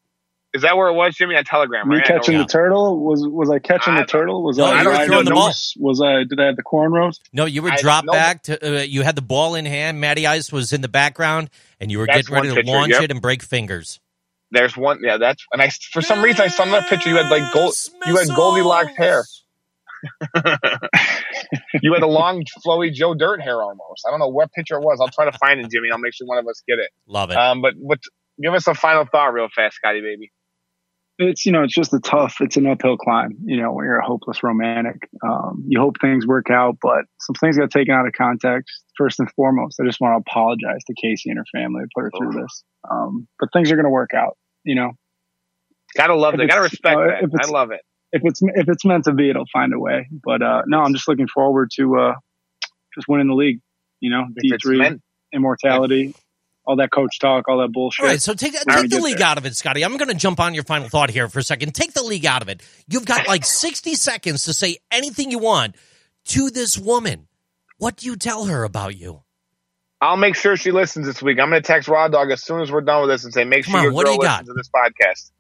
Speaker 3: Is that where it was, Jimmy? On Telegram,
Speaker 4: Me
Speaker 3: right?
Speaker 4: catching the turtle? Was was I catching
Speaker 3: I
Speaker 4: the turtle? Was
Speaker 2: No,
Speaker 4: I,
Speaker 2: you were
Speaker 4: I
Speaker 2: throwing the ball.
Speaker 4: Was I? Did I have the cornrows?
Speaker 2: No, you were
Speaker 3: I-
Speaker 2: drop
Speaker 3: no.
Speaker 2: back. To, uh, you had the ball in hand. Matty Ice was in the background, and you were
Speaker 3: That's
Speaker 2: getting ready
Speaker 3: one
Speaker 2: to
Speaker 3: picture,
Speaker 2: launch
Speaker 3: yep.
Speaker 2: it and break fingers.
Speaker 3: There's one. Yeah, that's and I for some reason I saw another picture. You had like gold. You had Goldilocks hair. You had a long, flowy Joe Dirt hair almost. I don't know what picture it was. I'll try to find it, Jimmy. I'll make sure one of us get it.
Speaker 2: Love it.
Speaker 3: Um, but what? Give us a final thought, real fast, Scotty baby.
Speaker 4: It's, you know, it's just a tough, it's an uphill climb, you know, when you're a hopeless romantic. Um, you hope things work out, but some things got taken out of context. First and foremost, I just want to apologize to Casey and her family to put her through this. Um, but things are going to work out, you know.
Speaker 3: Gotta love
Speaker 4: If
Speaker 3: it. Gotta
Speaker 4: it's-
Speaker 3: respect
Speaker 4: uh,
Speaker 3: that.
Speaker 4: if it's-
Speaker 3: I love it.
Speaker 4: If it's if it's meant to be, it'll find a way. But uh, no, I'm just looking forward to uh, just winning the league. You know,
Speaker 3: If
Speaker 4: D
Speaker 3: it's
Speaker 4: three,
Speaker 3: meant-
Speaker 4: immortality, all that coach talk, all that bullshit.
Speaker 2: All right, so take,
Speaker 4: We're gonna
Speaker 2: take the
Speaker 4: get
Speaker 2: league
Speaker 4: there.
Speaker 2: out of it, Scotty. I'm going to jump on your final thought here for a second. Take the league out of it. You've got like sixty seconds to say anything you want to this woman. What do you tell her about you?
Speaker 3: I'll make sure she listens this week. I'm going to text Raw Dog as soon as we're done with this and say, make
Speaker 2: Come
Speaker 3: sure
Speaker 2: on,
Speaker 3: your
Speaker 2: what do
Speaker 3: girl
Speaker 2: you got?
Speaker 3: listens to this podcast.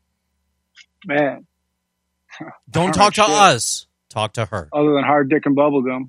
Speaker 4: Man,
Speaker 2: Don't
Speaker 4: All
Speaker 2: talk
Speaker 4: right,
Speaker 2: to
Speaker 4: shit.
Speaker 2: us. Talk to her.
Speaker 4: Other than hard dick and bubblegum.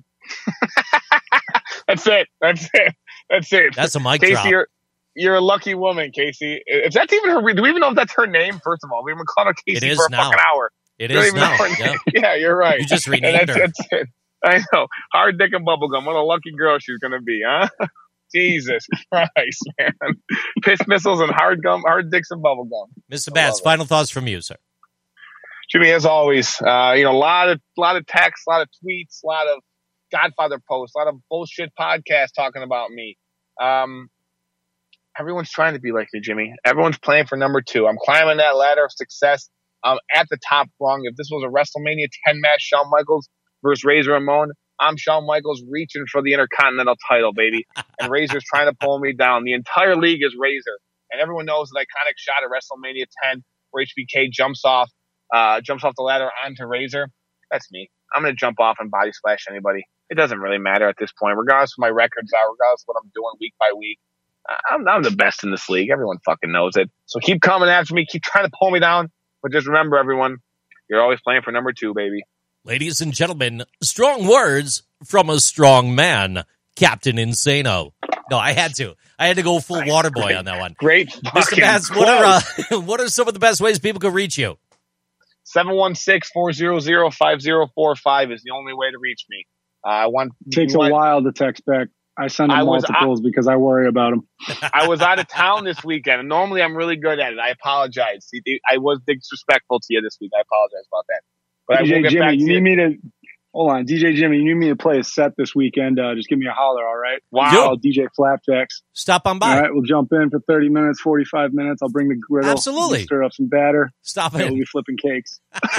Speaker 3: That's it. That's it. That's it.
Speaker 2: That's a mic
Speaker 3: Casey,
Speaker 2: drop.
Speaker 3: You're, you're a lucky woman, Casey. If that's even her, do we even know if that's her name? First of all, we've been calling her Casey
Speaker 2: It is
Speaker 3: for a
Speaker 2: now.
Speaker 3: fucking hour.
Speaker 2: It
Speaker 3: You don't
Speaker 2: is
Speaker 3: even know
Speaker 2: now.
Speaker 3: her
Speaker 2: Yeah.
Speaker 3: name. Yeah, you're right.
Speaker 2: You just
Speaker 3: And
Speaker 2: renamed
Speaker 3: that's,
Speaker 2: her.
Speaker 3: that's it. I know. Hard dick and bubblegum. What a lucky girl she's going to be, huh? Jesus Christ, man. Piss missiles and hard gum, hard dicks and bubblegum.
Speaker 2: Mister
Speaker 3: I
Speaker 2: Bass,
Speaker 3: love it.
Speaker 2: final thoughts from you, sir.
Speaker 3: Jimmy, as always, uh, you know, a lot of, lot of texts, a lot of tweets, a lot of Godfather posts, a lot of bullshit podcasts talking about me. Um, everyone's trying to be like me, Jimmy. Everyone's playing for number two. I'm climbing that ladder of success. I'm at the top rung. If this was a WrestleMania ten match, Shawn Michaels versus Razor Ramon, I'm Shawn Michaels reaching for the Intercontinental title, baby. And Razor's trying to pull me down. The entire league is Razor. And everyone knows the iconic shot at WrestleMania ten where H B K jumps off, uh, jumps off the ladder onto Razor. That's me. I'm going to jump off and body splash anybody. It doesnent really matter at this point, regardless of what my records are, regardless of what I'm doing week by week. I'm, I'm the best in this league. Everyone fucking knows it. So keep coming after me. Keep trying to pull me down. But just remember, everyone, you're always playing for number two, baby.
Speaker 2: Ladies and gentlemen, strong words from a strong man, Captain Insano. No, I had to. I had to go full water boy on that one.
Speaker 3: Great.
Speaker 2: Mister Bass, what are, uh, what are some of the best ways people can reach you?
Speaker 3: seven one six, four zero zero, five zero four five is the only way to reach me. Uh, I want.
Speaker 4: It takes
Speaker 3: want-
Speaker 4: a while to text back. I send them
Speaker 3: I was-
Speaker 4: multiples because I worry about them.
Speaker 3: I was out of town this weekend, and normally I'm really good at it. I apologize. See, I was disrespectful to you this week. I apologize about that. But I
Speaker 4: D J
Speaker 3: will get
Speaker 4: Jimmy,
Speaker 3: back to
Speaker 4: you
Speaker 3: you.
Speaker 4: need me to hold on. D J Jimmy, you need me to play a set this weekend. Uh, just give me a holler, all right?
Speaker 3: Wow.
Speaker 4: It's called D J Flapjacks.
Speaker 2: Stop on by.
Speaker 4: All right, we'll jump in for thirty minutes, forty-five minutes. I'll bring the griddle.
Speaker 2: Absolutely.
Speaker 4: We'll stir up some batter.
Speaker 2: Stop
Speaker 4: and
Speaker 2: it.
Speaker 4: We'll be flipping cakes.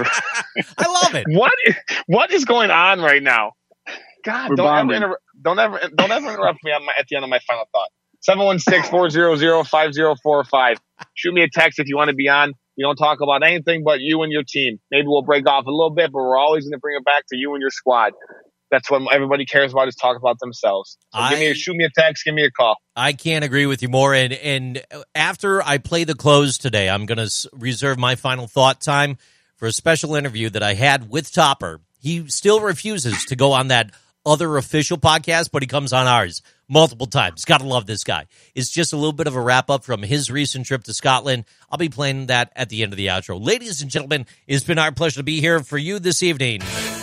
Speaker 2: I love it.
Speaker 3: What is, what is going on right now? God,
Speaker 4: We're
Speaker 3: don't ever,
Speaker 4: bonding.
Speaker 3: inter- don't ever don't ever interrupt me on my, at the end of my final thought. seven one six, four zero zero, five zero four five. Shoot me a text if you want to be on. We don't talk about anything but you and your team. Maybe we'll break off a little bit, but we're always going to bring it back to you and your squad. That's what everybody cares about, is talk about themselves. So give me a,
Speaker 2: I-
Speaker 3: shoot me a text, give me a call.
Speaker 2: I can't agree with you more. And and after I play the close today, I'm going to reserve my final thought time for a special interview that I had with Topper. He still refuses to go on that other official podcast, but he comes on ours multiple times. Got to love this guy. It's just a little bit of a wrap up from his recent trip to Scotland. I'll be playing that at the end of the outro. Ladies and gentlemen, it's been our pleasure to be here for you this evening.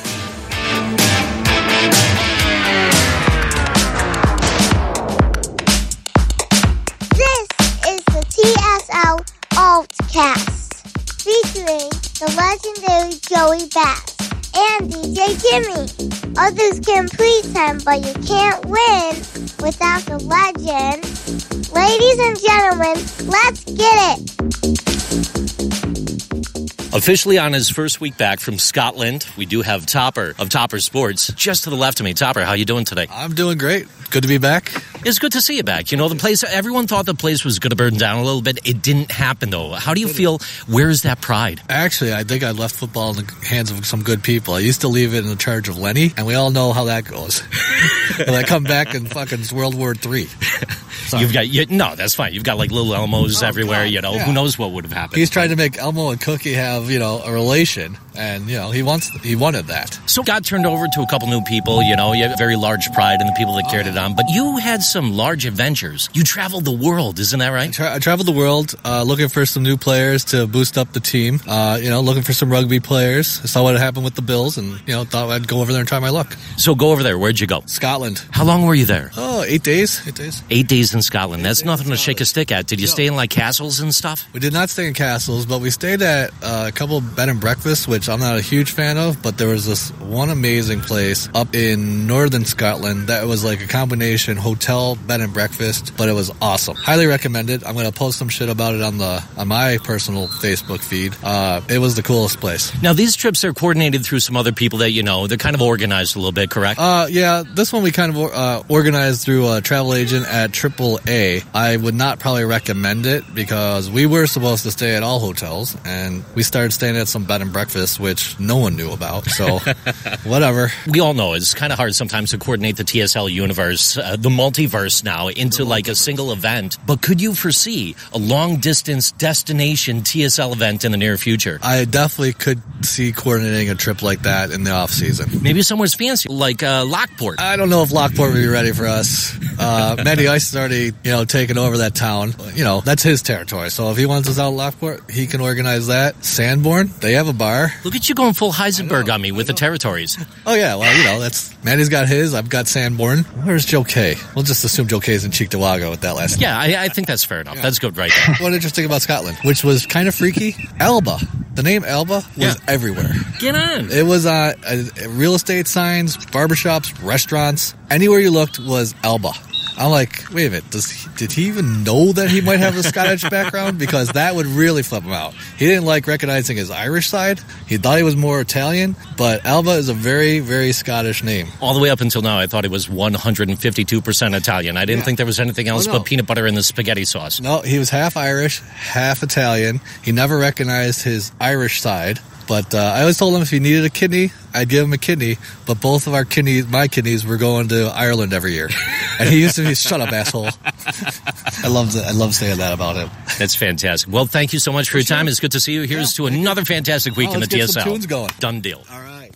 Speaker 1: This is the T S L Altcast, featuring the legendary Joey Bass and D J Jimmy. Others can pretend, but you can't win without the legend. Ladies and gentlemen, let's get it.
Speaker 2: Officially on his first week back from Scotland, we do have Topper of Topper Sports just to the left of me. Topper, how you doing today?
Speaker 5: I'm doing great. Good to be back.
Speaker 2: It's good to see you back. You know, the place, everyone thought the place was going to burn down a little bit. It didn't happen, though. How do you feel? Where is that pride?
Speaker 5: Actually, I think I left football in the hands of some good people. I used to leave it in the charge of Lenny, and we all know how that goes. And I come back and fucking it's World War Three. sorry.
Speaker 2: You've got you, no, that's fine. You've got like little Elmos
Speaker 5: Oh,
Speaker 2: everywhere.
Speaker 5: God,
Speaker 2: You know,
Speaker 5: yeah.
Speaker 2: who knows what would have happened.
Speaker 5: He's trying to make Elmo and Cookie have, you know, a relation, and you know he wants he wanted that.
Speaker 2: So got turned over to a couple new people. You know, you have very large pride in the people that carried it on. But you had some large adventures. You traveled the world, isn't that right?
Speaker 5: I, tra- I traveled the world uh, looking for some new players to boost up the team. Uh, you know, looking for some rugby players. I saw what happened with the Bills, and you know, thought I'd go over there and try my luck.
Speaker 2: So go over there. Where'd you go?
Speaker 5: Scotland.
Speaker 2: How long were you there?
Speaker 5: Oh, eight days. Eight days.
Speaker 2: Eight days in Scotland. That's nothing to shake a stick at. Did you stay in like castles and stuff?
Speaker 5: We did not stay in castles, but we stayed at uh, a couple of bed and breakfasts, which I'm not a huge fan of. But there was this one amazing place up in northern Scotland that was like a combination hotel, bed and breakfast, but it was awesome. Highly recommend it. I'm going to post some shit about it on the on my personal Facebook feed. Uh, it was the coolest place.
Speaker 2: Now these trips are coordinated through some other people that you know. They're kind of organized a little bit, correct?
Speaker 5: Uh, yeah, this one we kind of uh, organized through a travel agent at triple A. I would not probably recommend it because we were supposed to stay at all hotels, and we started staying at some bed and breakfast, which no one knew about. So, whatever.
Speaker 2: We all know it's kind of hard sometimes to coordinate the T S L universe, uh, the multiverse now, into like a single event. But could you foresee a long-distance destination T S L event in the near future?
Speaker 5: I definitely could see coordinating a trip like that in the off season.
Speaker 2: Maybe somewhere's fancy, like uh, Lockport.
Speaker 5: I don't know if Lockport would be ready for us. Uh, Matty Ice has already, you know, taken over that town. You know, that's his territory. So if he wants us out of Lockport, he can organize that. Sanborn, they have a bar.
Speaker 2: Look at you going full Heisenberg on me with the territories.
Speaker 5: Oh yeah, well, you know, that's Matty's got his. I've got Sanborn. Where's Joe K? We'll just assume Joe K's in Cheektowaga with that last.
Speaker 2: Yeah, I, I think that's fair enough. Yeah. That's good right there.
Speaker 5: What's interesting about Scotland, which was kind of freaky, Alba. The name Alba was
Speaker 2: yeah.
Speaker 5: everywhere.
Speaker 2: Get on.
Speaker 5: It was uh, uh, real estate signs, barbershops, restaurants. Anywhere you looked was Alba. I'm like, wait a minute, does he, did he even know that he might have a Scottish background? Because that would really flip him out. He didn't like recognizing his Irish side. He thought he was more Italian, but Alba is a very, very Scottish name.
Speaker 2: All the way up until now, I thought it was one hundred fifty-two percent Italian. I didn't yeah. think there was anything else oh, no. but peanut butter in the spaghetti sauce.
Speaker 5: No, he was half Irish, half Italian. He never recognized his Irish side. But uh, I always told him if he needed a kidney, I'd give him a kidney. But both of our kidneys, my kidneys, were going to Ireland every year. And he used to be, shut up, asshole. I love I love saying that about him.
Speaker 2: That's fantastic. Well, thank you so much for, for your sure. time. It's good to see you. Here's yeah. to another fantastic week
Speaker 5: oh,
Speaker 2: in the T S L.
Speaker 5: Let's get some tunes going.
Speaker 2: Done deal.
Speaker 5: All right.